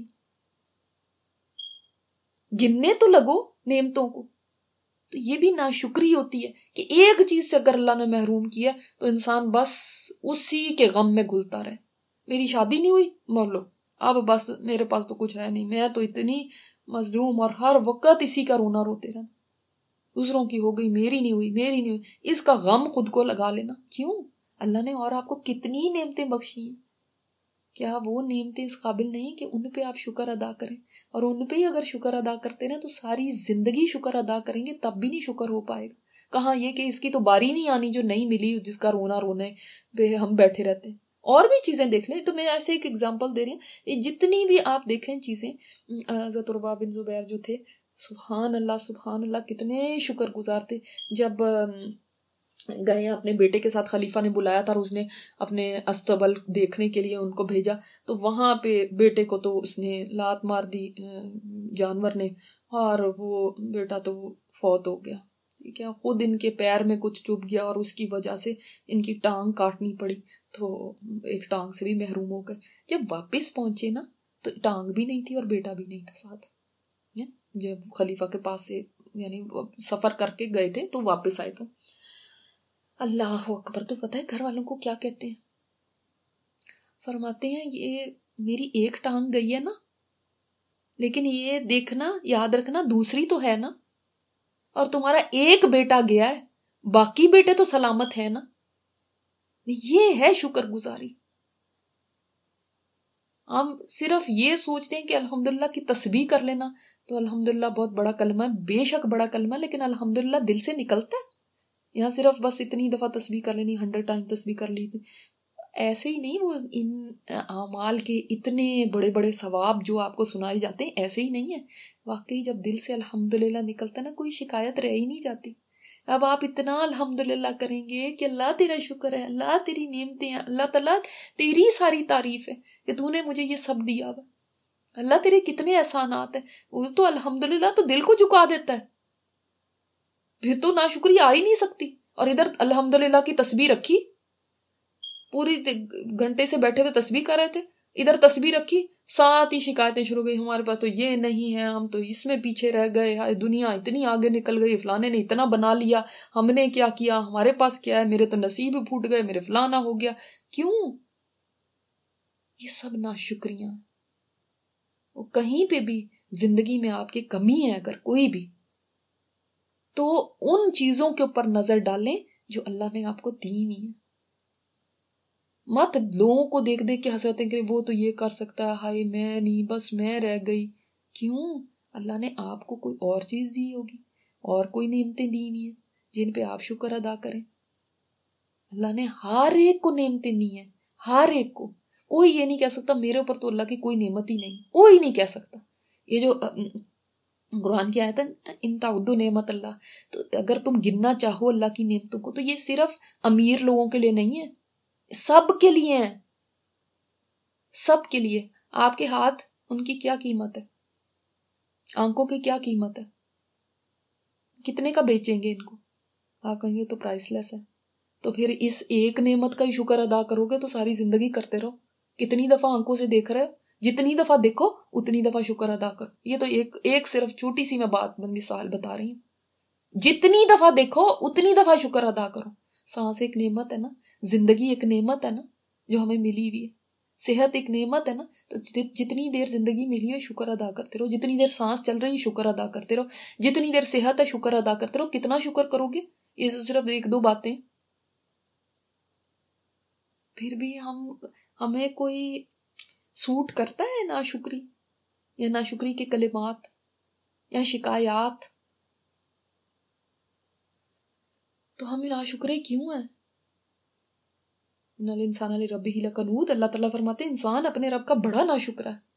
گننے تو لگو نعمتوں کو. تو یہ بھی ناشکری ہوتی ہے کہ ایک چیز سے اگر اللہ نے محروم کیا تو انسان بس اسی کے غم میں گھلتا رہے. میری شادی نہیں ہوئی، مر لو، اب بس میرے پاس تو کچھ ہے نہیں، میں تو اتنی مظلوم، اور ہر وقت اسی کا رونا روتے رہنا. دوسروں کی ہو گئی، میری نہیں ہوئی، میری نہیں ہوئی، اس کا غم خود کو لگا لینا. کیوں؟ اللہ نے اور آپ کو کتنی نعمتیں بخشی ہیں. کیا وہ نعمتیں اس قابل نہیں کہ ان پہ آپ شکر ادا کریں؟ اور ان پہ ہی اگر شکر ادا کرتے رہیں تو ساری زندگی شکر ادا کریں گے تب بھی نہیں شکر ہو پائے گا. کہاں یہ کہ اس کی تو باری نہیں آنی جو نہیں ملی، جس کا رونا رونے پہ ہم بیٹھے رہتے ہیں. اور بھی چیزیں دیکھ لیں. تو میں ایسے ایک ایگزامپل دے رہی ہوں، جتنی بھی آپ دیکھیں چیزیں. حضرت عروہ بن زبیر جو تھے، سبحان اللہ سبحان اللہ کتنے شکر گزار تھے. جب گئے اپنے بیٹے کے ساتھ، خلیفہ نے بلایا تھا اور اس نے اپنے استبل دیکھنے کے لیے ان کو بھیجا، تو وہاں پہ بیٹے کو تو اس نے لات مار دی جانور نے، اور وہ بیٹا تو فوت ہو گیا. ٹھیک ہے، خود ان کے پیر میں کچھ چبھ گیا اور اس کی وجہ سے ان کی ٹانگ کاٹنی پڑی، تو ایک ٹانگ سے بھی محروم ہو گئے. جب واپس پہنچے نا تو ٹانگ بھی نہیں تھی اور بیٹا بھی نہیں تھا ساتھ. جب خلیفہ کے پاس سے یعنی سفر کر کے گئے تھے تو واپس آئے تو اللہ اکبر. تو پتہ ہے گھر والوں کو کیا کہتے ہیں؟ فرماتے ہیں یہ میری ایک ٹانگ گئی ہے نا لیکن یہ دیکھنا یاد رکھنا دوسری تو ہے نا، اور تمہارا ایک بیٹا گیا ہے، باقی بیٹے تو سلامت ہے نا. یہ ہے شکر گزاری. ہم صرف یہ سوچتے ہیں کہ الحمدللہ کی تسبیح کر لینا تو الحمدللہ بہت بڑا کلمہ ہے، بے شک بڑا کلمہ ہے، لیکن الحمدللہ دل سے نکلتا ہے. یہاں صرف بس اتنی دفعہ تسبیح کر لینی، ہنڈریڈ ٹائم تسبیح کر لی تھی، ایسے ہی نہیں. وہ ان اعمال کے اتنے بڑے بڑے ثواب جو آپ کو سنائے جاتے ہیں ایسے ہی نہیں ہے. واقعی جب دل سے الحمدللہ نکلتا ہے نا، کوئی شکایت رہ ہی نہیں جاتی. اب آپ اتنا الحمدللہ کریں گے کہ اللہ تیرا شکر ہے، اللہ تیری نعمتیں ہیں، اللہ تعالیٰ تیری ساری تعریف ہے کہ تو نے مجھے یہ سب دیا ہوا، اللہ تیرے کتنے احسانات ہیں. وہ تو الحمدللہ تو دل کو جھکا دیتا ہے، پھر تو ناشکری آ ہی نہیں سکتی. اور ادھر الحمدللہ کی تسبیح رکھی، پوری گھنٹے سے بیٹھے ہوئے تسبیح کر رہے تھے، ادھر تسبیح رکھی، ساتھ ہی شکایتیں شروع گئی، ہمارے پاس تو یہ نہیں ہے، ہم تو اس میں پیچھے رہ گئے، دنیا اتنی آگے نکل گئی، فلانے نے اتنا بنا لیا، ہم نے کیا کیا، ہمارے پاس کیا ہے، میرے تو نصیب پھوٹ گئے، میرے فلانا ہو گیا. کیوں؟ یہ سب ناشکریاں. وہ کہیں پہ بھی زندگی میں آپ کی کمی ہے اگر کوئی بھی، تو ان چیزوں کے اوپر نظر ڈالیں جو اللہ نے آپ کو دی ہوئی ہیں. مت لوگوں کو دیکھ دیکھ کے حسرتیں کہ وہ تو یہ کر سکتا ہے، ہائے میں نہیں، بس میں رہ گئی. کیوں؟ اللہ نے آپ کو کوئی اور چیز دی ہوگی، اور کوئی نعمتیں دی ہوئی ہیں جن پہ آپ شکر ادا کریں. اللہ نے ہر ایک کو نعمتیں دی ہیں، ہر ایک کو. کوئی یہ نہیں کہہ سکتا میرے اوپر تو اللہ کی کوئی نعمت ہی نہیں، کوئی نہیں کہہ سکتا. یہ جو قرآن کی آیت ہے ان تعدوا نعمت اللہ، تو اگر تم گننا چاہو اللہ کی نعمتوں کو تو یہ صرف امیر لوگوں کے لیے نہیں ہے، سب کے لیے ہیں، سب کے لیے. آپ کے ہاتھ، ان کی کیا قیمت ہے؟ آنکھوں کی کیا قیمت ہے؟ کتنے کا بیچیں گے ان کو؟ آپ کہیں گے تو پرائس لیس ہے. تو پھر اس ایک نعمت کا ہی شکر ادا کرو گے تو ساری زندگی کرتے رہو. کتنی دفعہ آنکھوں سے دیکھ رہے ہو، جتنی دفعہ دیکھو اتنی دفعہ شکر ادا کرو. یہ تو ایک ایک صرف چھوٹی سی میں بات مثال بتا رہی ہوں. جتنی دفعہ دیکھو اتنی دفعہ شکر ادا کرو. سانس ایک نعمت ہے نا، زندگی ایک نعمت ہے نا جو ہمیں ملی ہوئی ہے، صحت ایک نعمت ہے نا، تو جتنی دیر زندگی ملی ہے شکر ادا کرتے رہو. جتنی دیر سانس چل رہی ہے شکر ادا کرتے رہو. جتنی دیر صحت ہے شکر ادا کرتے رہو. کتنا شکر کرو گے؟ یہ صرف ایک دو باتیں. پھر بھی ہم ہمیں کوئی سوٹ کرتا ہے ناشکری یا ناشکری کے کلمات یا شکایات؟ تو ہمیں ناشکرے کیوں ہیں؟ انسان علی ربہ لکنود، اللہ تعالیٰ فرماتے ہیں انسان اپنے رب کا بڑا ناشکرا ہے.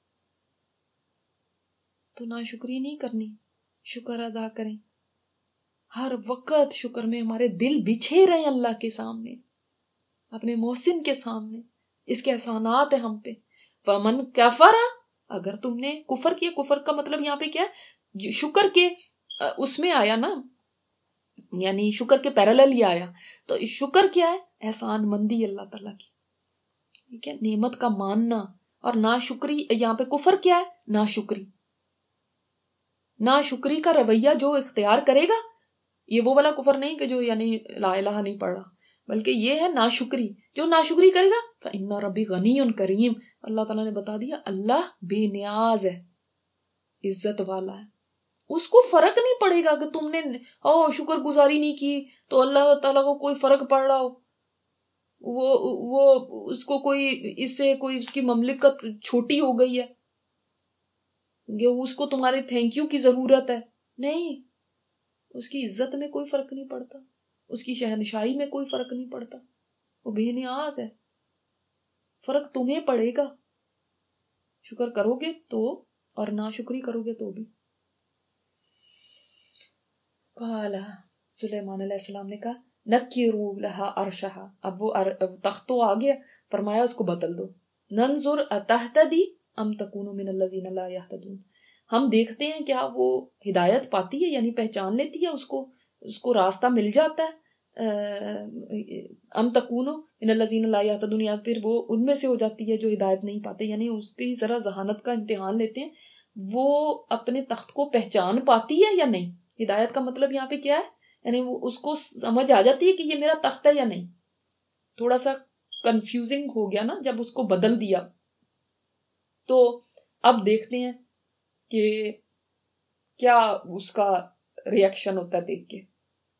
تو ناشکری نہیں کرنی، شکر ادا کریں. ہر وقت شکر میں ہمارے دل بچھے رہیں اللہ کے سامنے، اپنے محسن کے سامنے، اس کے احسانات ہیں ہم پہ. فمن کفر، اگر تم نے کفر کیا، کفر کا مطلب یہاں پہ کیا ہے؟ شکر کے اس میں آیا نا، یعنی شکر کے پیرالل ہی آیا. تو شکر کیا ہے؟ احسان مندی اللہ تعالیٰ کی، ٹھیک ہے، نعمت کا ماننا. اور ناشکری یہاں پہ کفر کیا ہے؟ ناشکری. ناشکری کا رویہ جو اختیار کرے گا، یہ وہ والا کفر نہیں کہ جو یعنی لا الہ نہیں پڑھ رہا، بلکہ یہ ہے ناشکری. جو ناشکری کرے گا فإن ربی غنی کریم، اللہ تعالیٰ نے بتا دیا اللہ بے نیاز ہے، عزت والا ہے. اس کو فرق نہیں پڑے گا کہ تم نے او شکر گزاری نہیں کی تو اللہ تعالیٰ کو کوئی فرق پڑ رہا ہو، وہ وہ اس کو کوئی اس سے کوئی اس کی مملکت چھوٹی ہو گئی ہے، اس کو تمہارے تھینک یو کی ضرورت ہے. نہیں، اس کی عزت میں کوئی فرق نہیں پڑتا، اس کی شہنشاہی میں کوئی فرق نہیں پڑتا، وہ بے نیاز ہے. فرق تمہیں پڑے گا، شکر کرو گے تو اور ناشکری کرو گے تو بھی. قال سلیمان علیہ السلام نے کہا نکروا لها عرشها، اب وہ تخت تو آ گیا، فرمایا اس کو بدل دو. ننظر اتهتدی ام تکون من الذین لا یهتدون، ہم دیکھتے ہیں کیا وہ ہدایت پاتی ہے، یعنی پہچان لیتی ہے، اس کو اس کو راستہ مل جاتا ہے. ام تکون من الذین لا یهتدون، یا پھر وہ ان میں سے ہو جاتی ہے جو ہدایت نہیں پاتے. یعنی اس کی ذرا ذہانت کا امتحان لیتے ہیں، وہ اپنے تخت کو پہچان پاتی ہے یا نہیں. ہدایت کا مطلب یہاں پہ کیا ہے؟ یعنی وہ اس کو سمجھ آ جاتی ہے کہ یہ میرا تخت ہے یا نہیں. تھوڑا سا کنفیوزنگ ہو گیا نا جب اس کو بدل دیا. تو اب دیکھتے ہیں کہ کیا اس کا ریئیکشن ہوتا ہے دیکھ کے.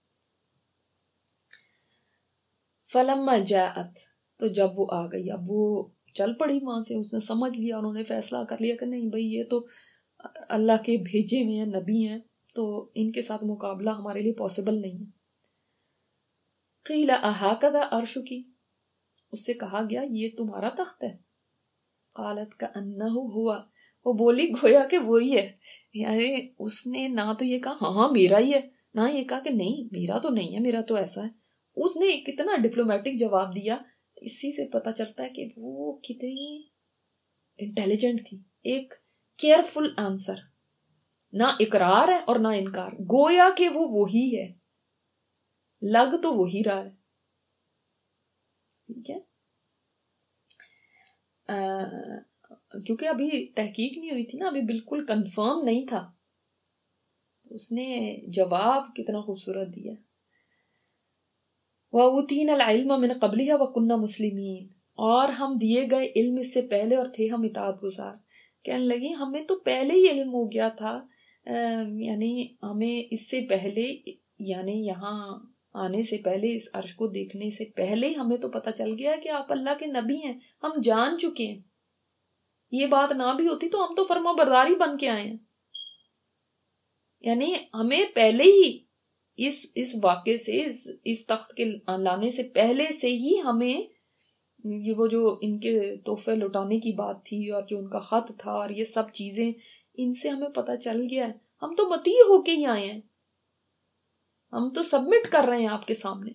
فلما جاءت، تو جب وہ آ گئی، اب وہ چل پڑی وہاں سے، اس نے سمجھ لیا، انہوں نے فیصلہ کر لیا کہ نہیں بھائی یہ تو اللہ کے بھیجے ہوئے ہیں، نبی ہیں، تو ان کے ساتھ مقابلہ ہمارے لیے پاسبل نہیں ہے. قیل اہکذا عرشک، اس سے کہا گیا یہ تمہارا تخت ہے. قالت کأنہ ہوا، وہ بولی گویا کہ وہی ہے. یعنی اس نے نہ تو یہ کہا ہاں ہاں میرا ہی ہے، نہ یہ کہا کہ نہیں میرا تو نہیں ہے، میرا تو ایسا ہے. اس نے کتنا ڈپلومیٹک جواب دیا. اسی سے پتہ چلتا ہے کہ وہ کتنی انٹیلیجنٹ تھی. ایک کیئرفل آنسر، نہ اقرار ہے اور نہ انکار، گویا کہ وہ وہی ہے، لگ تو وہی رہا ہے. ٹھیک ہے، کیونکہ ابھی تحقیق نہیں ہوئی تھی نا، ابھی بالکل کنفرم نہیں تھا. اس نے جواب کتنا خوبصورت دیا. وَأُوتِينَا الْعِلْمَ مِنْ قَبْلِهَا وَكُنَّا مُسْلِمِينَ، اور ہم دیے گئے علم اس سے پہلے اور تھے ہم اطاعت گزار. کہنے لگی ہمیں تو پہلے ہی علم ہو گیا تھا، یعنی ہمیں اس سے پہلے، یعنی یہاں آنے سے پہلے، اس عرش کو دیکھنے سے پہلے ہمیں تو پتہ چل گیا کہ آپ اللہ کے نبی ہیں، ہم جان چکے ہیں. یہ بات نہ بھی ہوتی تو ہم تو فرما برداری بن کے آئے ہیں. یعنی ہمیں پہلے ہی اس اس واقعے سے، اس, اس تخت کے لانے سے پہلے سے ہی ہمیں یہ وہ جو ان کے تحفے لوٹانے کی بات تھی اور جو ان کا خط تھا اور یہ سب چیزیں، ان سے ہمیں پتہ چل گیا ہے. ہم تو متی ہو کے ہی آئے ہیں، ہم تو سبمٹ کر رہے ہیں آپ کے سامنے.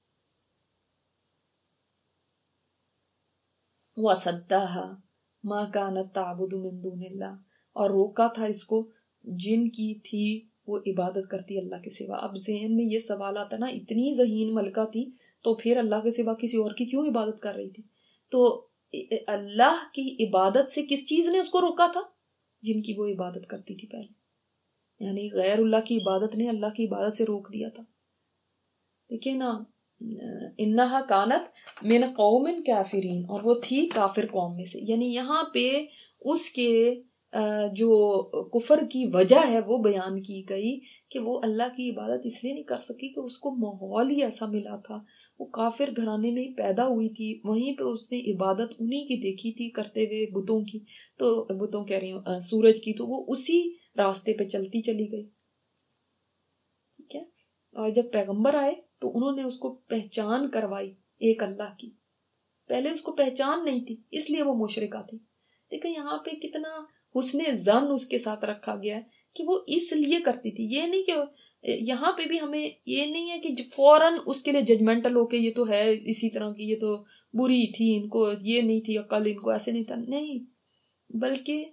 وَصَدَّهَا مَا كَانَتْ تَعْبُدُ مِن دُونِ اللَّهِ، اور روکا تھا اس کو جن کی تھی وہ عبادت کرتی اللہ کے سوا. اب ذہن میں یہ سوال آتا نا، اتنی ذہین ملکہ تھی تو پھر اللہ کے سوا کسی اور کی کیوں عبادت کر رہی تھی؟ تو اللہ کی عبادت سے کس چیز نے اس کو روکا تھا؟ جن کی وہ عبادت کرتی تھی پہلے. یعنی غیر اللہ کی عبادت نے اللہ کی عبادت سے روک دیا تھا. دیکھیں نا، انہا کانت من قوم کافرین، اور وہ تھی کافر قوم میں سے. یعنی یہاں پہ اس کے جو کفر کی وجہ ہے وہ بیان کی گئی کہ وہ اللہ کی عبادت اس لیے نہیں کر سکی کہ اس کو ماحول ہی ایسا ملا تھا. وہ کافر گھرانے میں ہی پیدا ہوئی تھی، وہیں پہ اس نے عبادت انہی کی دیکھی تھی کرتے ہوئے، بتوں کی، تو بتوں کہہ رہی ہوں سورج کی، تو وہ اسی راستے پہ چلتی چلی گئی. ٹھیک ہے، اور جب پیغمبر آئے تو انہوں نے اس کو پہچان کروائی ایک اللہ کی. پہلے اس کو پہچان نہیں تھی، اس لیے وہ مشرکہ تھی. دیکھیں یہاں پہ کتنا حسن ظن اس کے ساتھ رکھا گیا ہے کہ وہ اس لیے کرتی تھی. یہ نہیں کہ یہاں پہ بھی ہمیں یہ نہیں ہے کہ فوراً اس کے لیے ججمنٹل ہو کے یہ تو ہے اسی طرح کی، یہ تو بری تھی، ان کو یہ نہیں تھی عقل، ان کو ایسے نہیں تھا. نہیں، بلکہ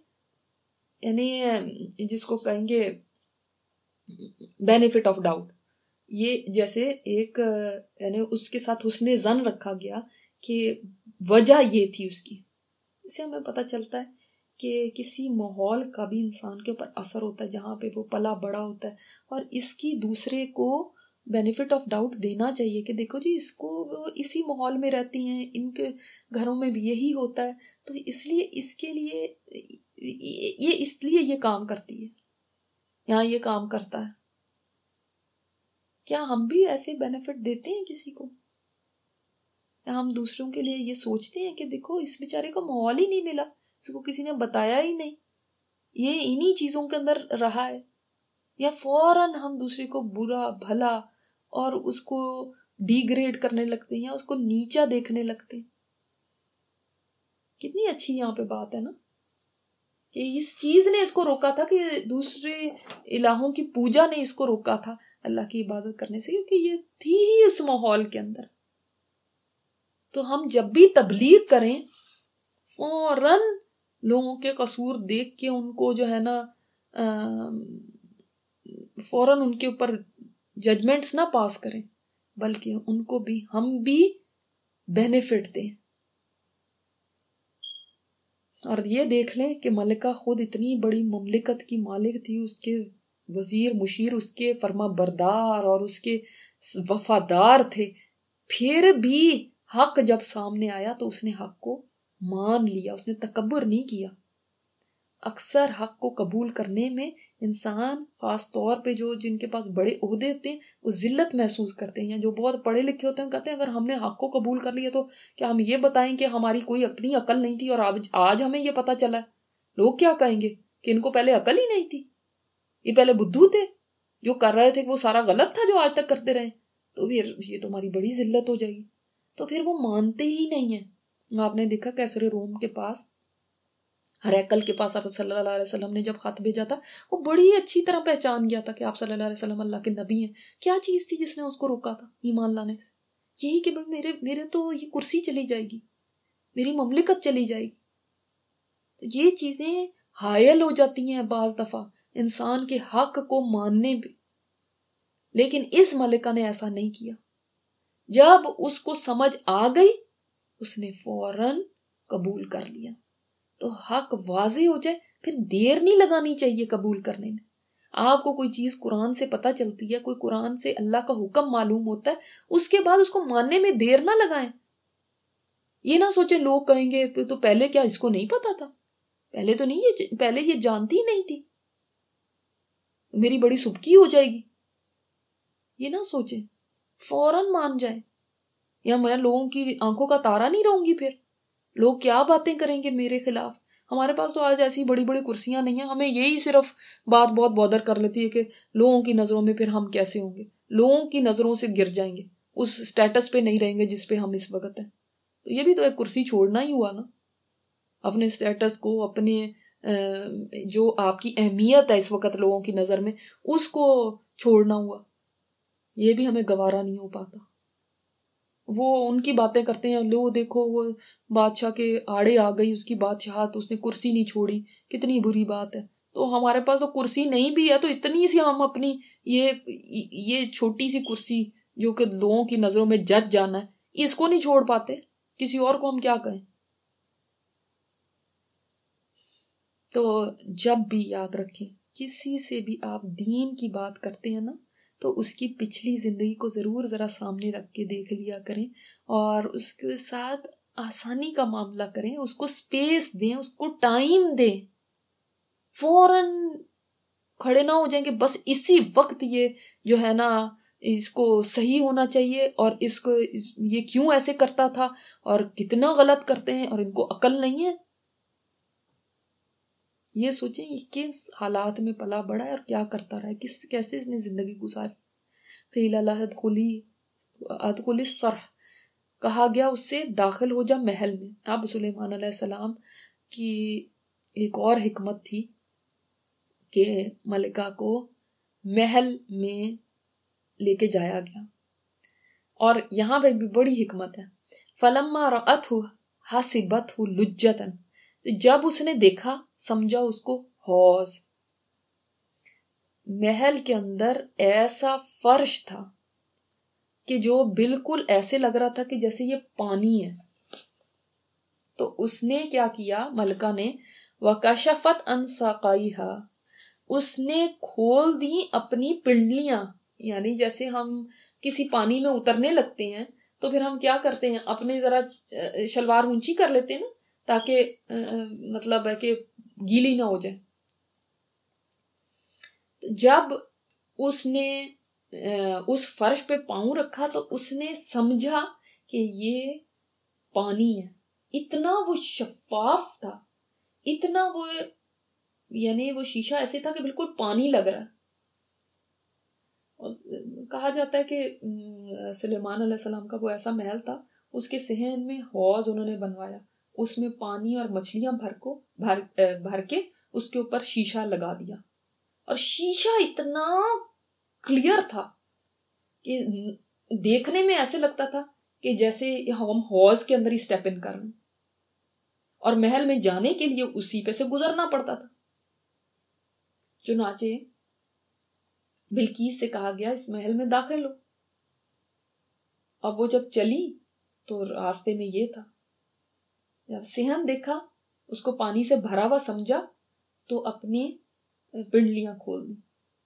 یعنی جس کو کہیں گے بینیفٹ آف ڈاؤٹ، یہ جیسے ایک یعنی اس کے ساتھ حسن ظن رکھا گیا کہ وجہ یہ تھی اس کی. اس سے ہمیں پتہ چلتا ہے کہ کسی ماحول کا بھی انسان کے اوپر اثر ہوتا ہے جہاں پہ وہ پلا بڑا ہوتا ہے، اور اس کی دوسرے کو بینیفٹ آف ڈاؤٹ دینا چاہیے کہ دیکھو جی اس کو اسی ماحول میں رہتی ہیں، ان کے گھروں میں بھی یہی ہوتا ہے، تو اس لیے اس کے لیے یہ اس لیے یہ کام کرتی ہے، یہاں یہ کام کرتا ہے. کیا ہم بھی ایسے بینیفٹ دیتے ہیں کسی کو؟ یا ہم دوسروں کے لیے یہ سوچتے ہیں کہ دیکھو اس بیچارے کو ماحول ہی نہیں ملا، اس کو کسی نے بتایا ہی نہیں، یہ انہی چیزوں کے اندر رہا ہے، یا فوراً ہم دوسرے کو برا بھلا اور اس کو ڈی گریڈ کرنے لگتے ہیں یا اس کو نیچا دیکھنے لگتے ہیں. کتنی اچھی یہاں پہ بات ہے نا کہ اس چیز نے اس کو روکا تھا، کہ دوسرے الہوں کی پوجا نے اس کو روکا تھا اللہ کی عبادت کرنے سے، کیونکہ یہ تھی ہی اس ماحول کے اندر. تو ہم جب بھی تبلیغ کریں فوراً لوگوں کے قصور دیکھ کے ان کو جو ہے نا فوراً ان کے اوپر ججمنٹس نہ پاس کریں، بلکہ ان کو بھی ہم بھی بینیفٹ دیں. اور یہ دیکھ لیں کہ ملکہ خود اتنی بڑی مملکت کی مالک تھی، اس کے وزیر مشیر اس کے فرما بردار اور اس کے وفادار تھے، پھر بھی حق جب سامنے آیا تو اس نے حق کو مان لیا، اس نے تکبر نہیں کیا. اکثر حق کو قبول کرنے میں انسان خاص طور پہ جو جن کے پاس بڑے عہدے ہوتے ہیں وہ ذلت محسوس کرتے ہیں، یا جو بہت پڑھے لکھے ہوتے ہیں کہتے ہیں اگر ہم نے حق کو قبول کر لیا تو کیا ہم یہ بتائیں کہ ہماری کوئی اپنی عقل نہیں تھی اور آج آج ہمیں یہ پتا چلا ہے؟ لوگ کیا کہیں گے کہ ان کو پہلے عقل ہی نہیں تھی، یہ پہلے بدھو تھے، جو کر رہے تھے وہ سارا غلط تھا جو آج تک کرتے رہے، تو پھر یہ تمہاری بڑی ذلت ہو جائے گی۔ تو پھر وہ مانتے ہی نہیں ہیں۔ آپ نے دیکھا کیسر روم کے پاس، ہریکل کے پاس آپ صلی اللہ علیہ وسلم نے جب خط بھیجا تھا، وہ بڑی اچھی طرح پہچان گیا تھا کہ آپ صلی اللہ علیہ وسلم اللہ کے نبی ہیں۔ کیا چیز تھی جس نے اس کو روکا تھا ایمان لانے سے؟ یہی کہ بھائی میرے میرے تو یہ کرسی چلی جائے گی، میری مملکت چلی جائے گی۔ یہ چیزیں حائل ہو جاتی ہیں بعض دفعہ انسان کے حق کو ماننے پہ، لیکن اس ملکہ نے ایسا نہیں کیا۔ جب اس کو سمجھ آ گئی اس نے فوراً قبول کر لیا۔ تو حق واضح ہو جائے پھر دیر نہیں لگانی چاہیے قبول کرنے میں۔ آپ کو کوئی چیز قرآن سے پتہ چلتی ہے، کوئی قرآن سے اللہ کا حکم معلوم ہوتا ہے، اس کے بعد اس کو ماننے میں دیر نہ لگائیں۔ یہ نہ سوچیں لوگ کہیں گے تو پہلے کیا اس کو نہیں پتا تھا، پہلے تو نہیں، یہ پہلے یہ جانتی ہی نہیں تھی، میری بڑی سبکی ہو جائے گی۔ یہ نہ سوچیں، فوراً مان جائیں، یا میں لوگوں کی آنکھوں کا تارا نہیں رہوں گی، پھر لوگ کیا باتیں کریں گے میرے خلاف۔ ہمارے پاس تو آج ایسی بڑی بڑی کرسیاں نہیں ہیں، ہمیں یہی صرف بات بہت بودر کر لیتی ہے کہ لوگوں کی نظروں میں پھر ہم کیسے ہوں گے، لوگوں کی نظروں سے گر جائیں گے، اس سٹیٹس پہ نہیں رہیں گے جس پہ ہم اس وقت ہیں۔ تو یہ بھی تو ایک کرسی چھوڑنا ہی ہوا نا، اپنے سٹیٹس کو، اپنے جو آپ کی اہمیت ہے اس وقت لوگوں کی نظر میں، اس کو چھوڑنا ہوا۔ یہ بھی ہمیں گوارا نہیں ہو پاتا۔ وہ ان کی باتیں کرتے ہیں، لو دیکھو وہ بادشاہ کے آڑے آ گئی اس کی بادشاہت، اس نے کرسی نہیں چھوڑی، کتنی بری بات ہے۔ تو ہمارے پاس تو کرسی نہیں بھی ہے تو اتنی سی ہم اپنی یہ یہ چھوٹی سی کرسی جو کہ لوگوں کی نظروں میں جج جانا ہے، اس کو نہیں چھوڑ پاتے، کسی اور کو ہم کیا کہیں۔ تو جب بھی یاد رکھیں کسی سے بھی آپ دین کی بات کرتے ہیں نا تو اس کی پچھلی زندگی کو ضرور ذرا سامنے رکھ کے دیکھ لیا کریں، اور اس کے ساتھ آسانی کا معاملہ کریں، اس کو سپیس دیں، اس کو ٹائم دیں۔ فوراً کھڑے نہ ہو جائیں کہ بس اسی وقت یہ جو ہے نا اس کو صحیح ہونا چاہیے، اور اس کو یہ کیوں ایسے کرتا تھا اور کتنا غلط کرتے ہیں اور ان کو عقل نہیں ہے۔ یہ سوچیں یہ کس حالات میں پلا بڑا ہے اور کیا کرتا رہا ہے، کس کیسے اس نے زندگی گزاری۔ قیل لها ادخلی ادخلی الصرح، کہا گیا اس سے داخل ہو جا محل میں۔ اب سلیمان علیہ السلام کی ایک اور حکمت تھی کہ ملکہ کو محل میں لے کے جایا گیا، اور یہاں پہ بھی بڑی حکمت ہے۔ فلما رأته حسبته لجة، جب اس نے دیکھا سمجھا اس کو حوض۔ محل کے اندر ایسا فرش تھا کہ جو بالکل ایسے لگ رہا تھا کہ جیسے یہ پانی ہے۔ تو اس نے کیا کیا، ملکہ نے وَكَشَفَتْ عَنْ سَاقَيْهَا، اس نے کھول دی اپنی پنڈلیاں، یعنی جیسے ہم کسی پانی میں اترنے لگتے ہیں تو پھر ہم کیا کرتے ہیں، اپنے ذرا شلوار اونچی کر لیتے ہیں نا تاکہ مطلب ہے کہ گیلی نہ ہو جائے۔ جب اس نے اس فرش پہ پاؤں رکھا تو اس نے سمجھا کہ یہ پانی ہے۔ اتنا وہ شفاف تھا، اتنا وہ یعنی وہ شیشہ ایسے تھا کہ بالکل پانی لگ رہا ہے۔ اور کہا جاتا ہے کہ سلیمان علیہ السلام کا وہ ایسا محل تھا، اس کے صحن میں حوض انہوں نے بنوایا، اس میں پانی اور مچھلیاں بھر کو بھر بھر کے اس کے اوپر شیشہ لگا دیا، اور شیشہ اتنا کلیئر تھا کہ دیکھنے میں ایسے لگتا تھا کہ جیسے ہم حوض کے اندر ہی سٹیپ ان کر رہے ہیں، اور محل میں جانے کے لیے اسی پہ سے گزرنا پڑتا تھا۔ چنانچہ بلقیس سے کہا گیا اس محل میں داخل ہو۔ اب وہ جب چلی تو راستے میں یہ تھا، جب صحن دیکھا اس کو پانی سے بھرا ہوا سمجھا تو اپنی پنڈلیاں کھول دی۔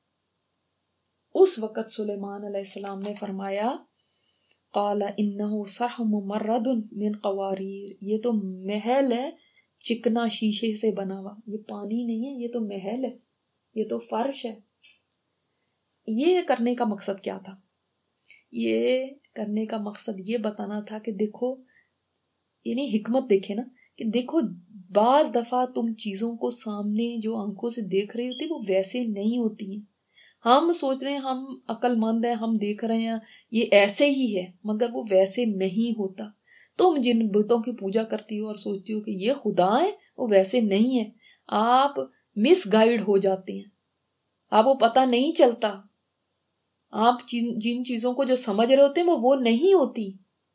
اس وقت سلیمان علیہ السلام نے فرمایا قال انہ صرح ممرد من قواریر، یہ تو محل ہے چکنا شیشے سے بنا ہوا، یہ پانی نہیں ہے، یہ تو محل ہے، یہ تو فرش ہے۔ یہ کرنے کا مقصد کیا تھا؟ یہ کرنے کا مقصد یہ بتانا تھا کہ دیکھو، یعنی حکمت دیکھے نا، کہ دیکھو بعض دفعہ تم چیزوں کو سامنے جو آنکھوں سے دیکھ رہی ہوتی وہ ویسے نہیں ہوتی ہیں۔ ہم سوچ رہے ہیں ہم عقل مند ہیں، ہم دیکھ رہے ہیں یہ ایسے ہی ہے، مگر وہ ویسے نہیں ہوتا۔ تم جن بتوں کی پوجا کرتی ہو اور سوچتی ہو کہ یہ خدا ہے، وہ ویسے نہیں ہے۔ آپ مس گائیڈ ہو جاتے ہیں، آپ کو پتہ نہیں چلتا، آپ جن چیزوں کو جو سمجھ رہے ہوتے ہیں وہ وہ نہیں ہوتی۔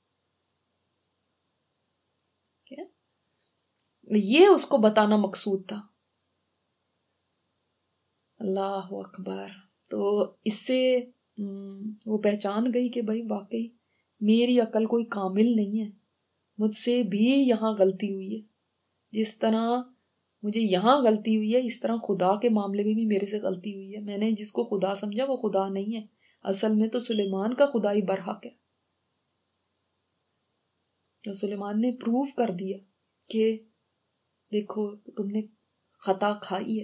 یہ اس کو بتانا مقصود تھا۔ اللہ اکبر۔ تو اس سے وہ پہچان گئی کہ بھائی واقعی میری عقل کوئی کامل نہیں ہے، مجھ سے بھی یہاں غلطی ہوئی ہے، جس طرح مجھے یہاں غلطی ہوئی ہے اس طرح خدا کے معاملے میں بھی میرے سے غلطی ہوئی ہے۔ میں نے جس کو خدا سمجھا وہ خدا نہیں ہے، اصل میں تو سلیمان کا خدا ہی برحق ہے۔ تو سلیمان نے پروف کر دیا کہ دیکھو تم نے خطا کھائی ہے۔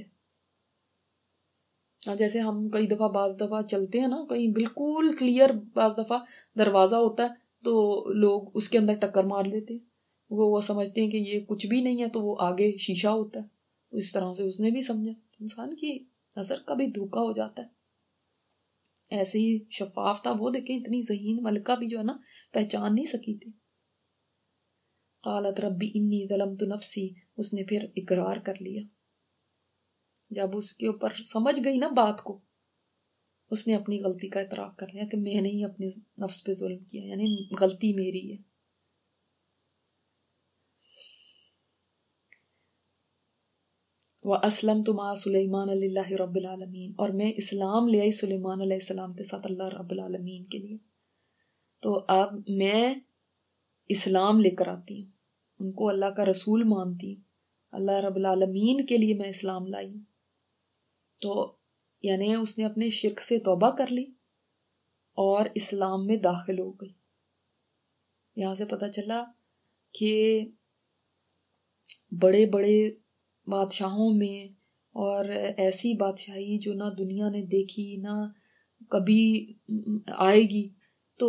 جیسے ہم کئی دفعہ بعض دفعہ چلتے ہیں نا کہیں بالکل کلیئر، بعض دفعہ دروازہ ہوتا ہے تو لوگ اس کے اندر ٹکر مار لیتے ہیں، وہ وہ سمجھتے ہیں کہ یہ کچھ بھی نہیں ہے، تو وہ آگے شیشہ ہوتا ہے، تو اس طرح سے اس نے بھی سمجھا۔ انسان کی نظر کا بھی دھوکا ہو جاتا ہے۔ ایسے ہی شفاف تھا وہ، دیکھیں اتنی ذہین ملکہ بھی جو ہے نا پہچان نہیں سکی تھی۔ قالت ربی انی ظلمت نفسی، اس نے پھر اقرار کر لیا۔ جب اس کے اوپر سمجھ گئی نا بات کو، اس نے اپنی غلطی کا اعتراف کر لیا کہ میں نے ہی اپنے نفس پہ ظلم کیا، یعنی غلطی میری ہے۔ وَأَسْلَمْتُ مَعَ سُلَيْمَانَ لِلَّهِ رَبِّ الْعَالَمِينَ، اور میں اسلام لے آئی سلیمان علیہ السلام کے ساتھ اللہ رب العالمین کے لیے۔ تو اب میں اسلام لے کر آتی ہوں، ان کو اللہ کا رسول مانتی ہوں، اللہ رب العالمین کے لیے میں اسلام لائی ہوں۔ تو یعنی اس نے اپنے شرک سے توبہ کر لی اور اسلام میں داخل ہو گئی۔ یہاں سے پتہ چلا کہ بڑے بڑے بادشاہوں میں اور ایسی بادشاہی جو نہ دنیا نے دیکھی نہ کبھی آئے گی، تو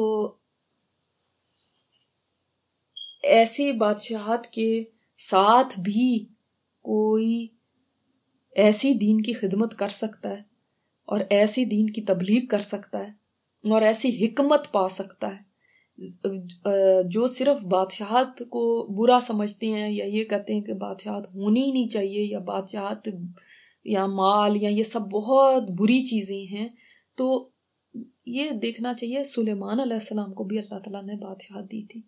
ایسے بادشاہت کے ساتھ بھی کوئی ایسی دین کی خدمت کر سکتا ہے اور ایسی دین کی تبلیغ کر سکتا ہے اور ایسی حکمت پا سکتا ہے، جو صرف بادشاہت کو برا سمجھتے ہیں یا یہ کہتے ہیں کہ بادشاہت ہونی ہی نہیں چاہیے یا بادشاہت یا مال یا یہ سب بہت بری چیزیں ہیں، تو یہ دیکھنا چاہیے سلیمان علیہ السلام کو بھی اللہ تعالیٰ نے بادشاہت دی تھی۔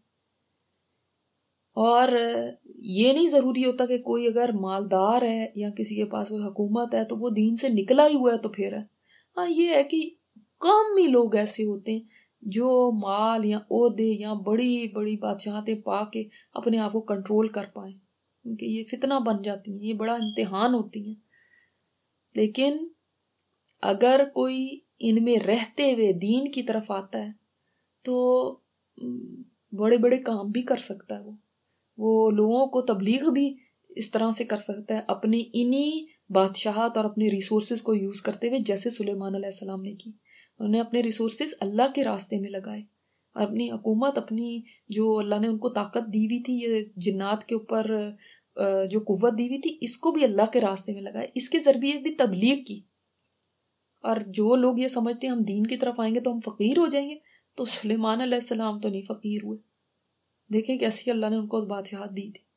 اور یہ نہیں ضروری ہوتا کہ کوئی اگر مالدار ہے یا کسی کے پاس کوئی حکومت ہے تو وہ دین سے نکلا ہی ہوا ہے تو پھر ہے۔ ہاں یہ ہے کہ کم ہی لوگ ایسے ہوتے ہیں جو مال یا عہدے یا بڑی بڑی بادشاہتیں پا کے اپنے آپ کو کنٹرول کر پائیں، کیونکہ یہ فتنہ بن جاتی ہیں، یہ بڑا امتحان ہوتی ہیں۔ لیکن اگر کوئی ان میں رہتے ہوئے دین کی طرف آتا ہے تو بڑے بڑے کام بھی کر سکتا ہے، وہ وہ لوگوں کو تبلیغ بھی اس طرح سے کر سکتا ہے اپنی انہی بادشاہت اور اپنے ریسورسز کو یوز کرتے ہوئے، جیسے سلیمان علیہ السلام نے کی۔ انہوں نے اپنے ریسورسز اللہ کے راستے میں لگائے، اور اپنی حکومت، اپنی جو اللہ نے ان کو طاقت دی ہوئی تھی، یہ جنات کے اوپر جو قوت دی ہوئی تھی، اس کو بھی اللہ کے راستے میں لگائے، اس کے ذریعے بھی تبلیغ کی۔ اور جو لوگ یہ سمجھتے ہیں ہم دین کی طرف آئیں گے تو ہم فقیر ہو جائیں گے، تو سلیمان علیہ السلام تو نہیں فقیر ہوئے، دیکھیں کیسی اللہ نے ان کو بادشاہت دی تھی۔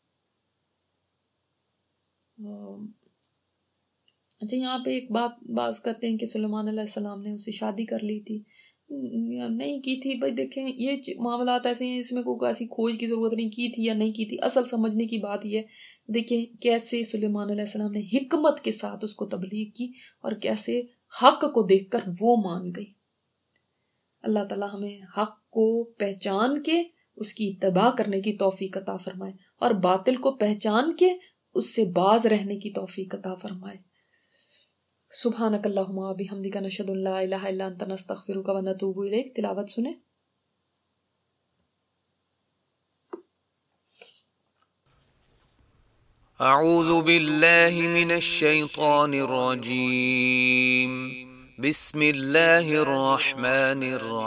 اچھا یہاں پہ ایک بات باز کرتے ہیں کہ سلیمان علیہ السلام نے اسے شادی کر لی تھی یا نہیں کی تھی۔ بھائی دیکھیں یہ معاملات ایسے ہیں، اس میں کوئی ایسی کھوج کی ضرورت نہیں، کی تھی یا نہیں کی تھی، اصل سمجھنے کی بات یہ ہے دیکھیں کیسے سلیمان علیہ السلام نے حکمت کے ساتھ اس کو تبلیغ کی اور کیسے حق کو دیکھ کر وہ مان گئی۔ اللہ تعالیٰ ہمیں حق کو پہچان کے اس کی اتباع کرنے کی توفیق عطا فرمائے اور باطل کو پہچان کے اس سے باز رہنے کی توفیق عطا فرمائے۔ سبحانک اللہم و بحمدک نشہد ان لا الہ الا انت نستغفرک و نتوب الیک۔ تلاوت سنیں۔ أعوذ بالله من الشيطان الرجيم. بسم الله الرحمن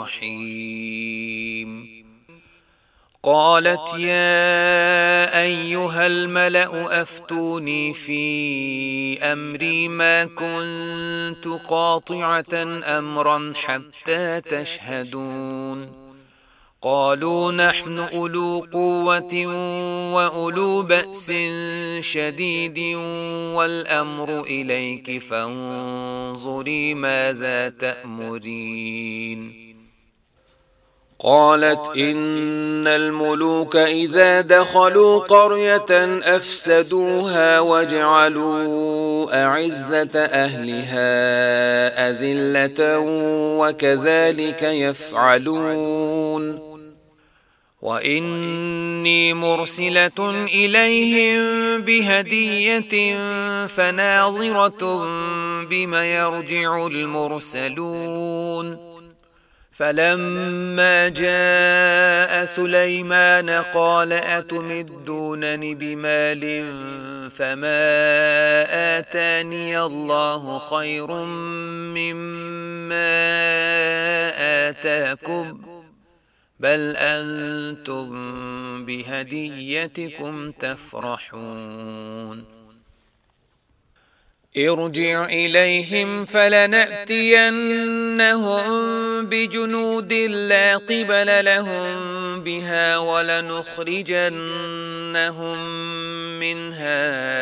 الرحيم. قالت يا أيها الملأ أفتوني في أمري ما كنت قاطعة أمرا حتى تشهدون. قالوا نحن أولو قوة وأولو بأس شديد والأمر إليك فانظري ماذا تأمرين. قالت إن الملوك إذا دخلوا قرية أفسدوها وجعلوا أعزة أهلها أذلة وكذلك يفعلون. وإني مرسلة إليهم بهدية فناظرة بما يرجع المرسلون. فلما جاء سليمان قال أتمدونني بمال فما آتاني الله خير مما آتاكم بل أنتم بهديتكم تفرحون. ارجع إليهم فلنأتينهم بجنود لا قبل لهم بها ولنخرجنهم منها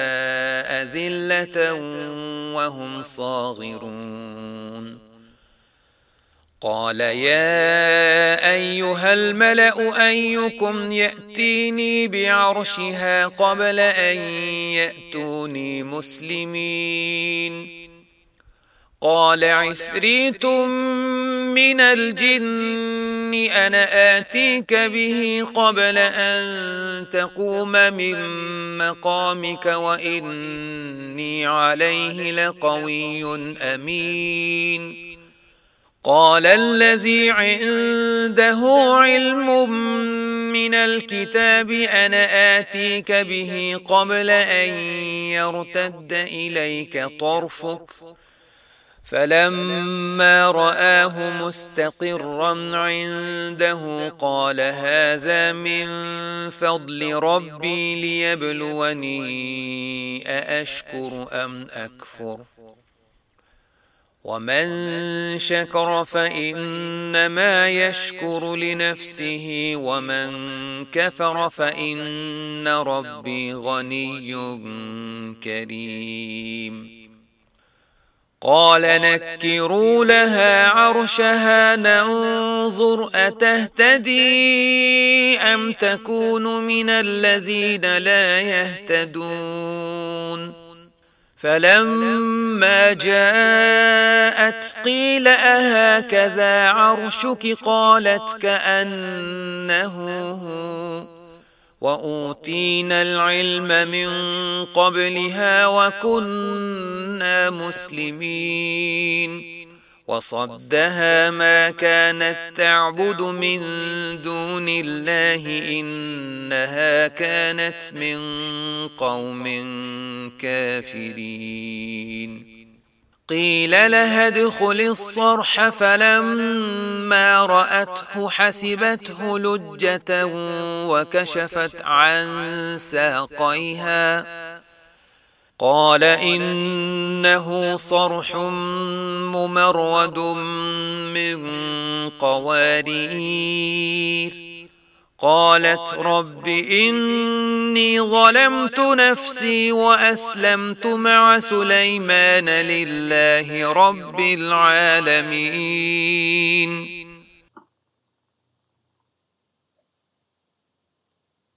أذلة وهم صاغرون. قال يا أيها الملأ أيكم يأتيني بعرشها قبل أن يأتوني مسلمين. قال عفريت من الجن أنا آتيك به قبل أن تقوم من مقامك وإني عليه لقوي أمين. قال الذي عنده علم من الكتاب أنا آتيك به قبل أن يرتد إليك طرفك فلما رآه مستقرا عنده قال هذا من فضل ربي ليبلوني أأشكر أم أكفر. ومن شكر فإنما يشكر لنفسه ومن كفر فإن ربي غني كريم. قال نكروا لها عرشها ننظر أتهتدي أم تكون من الذين لا يهتدون. فلما جاءت قيل أهكذا عرشك قالت كأنه هو وأوتينا العلم من قبلها وكنا مسلمين. وصدها ما كانت تعبد من دون الله إنها كانت من قوم كافرين. قيل لها ادخل الصرح فلما رأته حسبته لجة وكشفت عن ساقيها قال إنه صرح ممرد من قوارير. قالت رب إني ظلمت نفسي وأسلمت مع سليمان لله رب العالمين.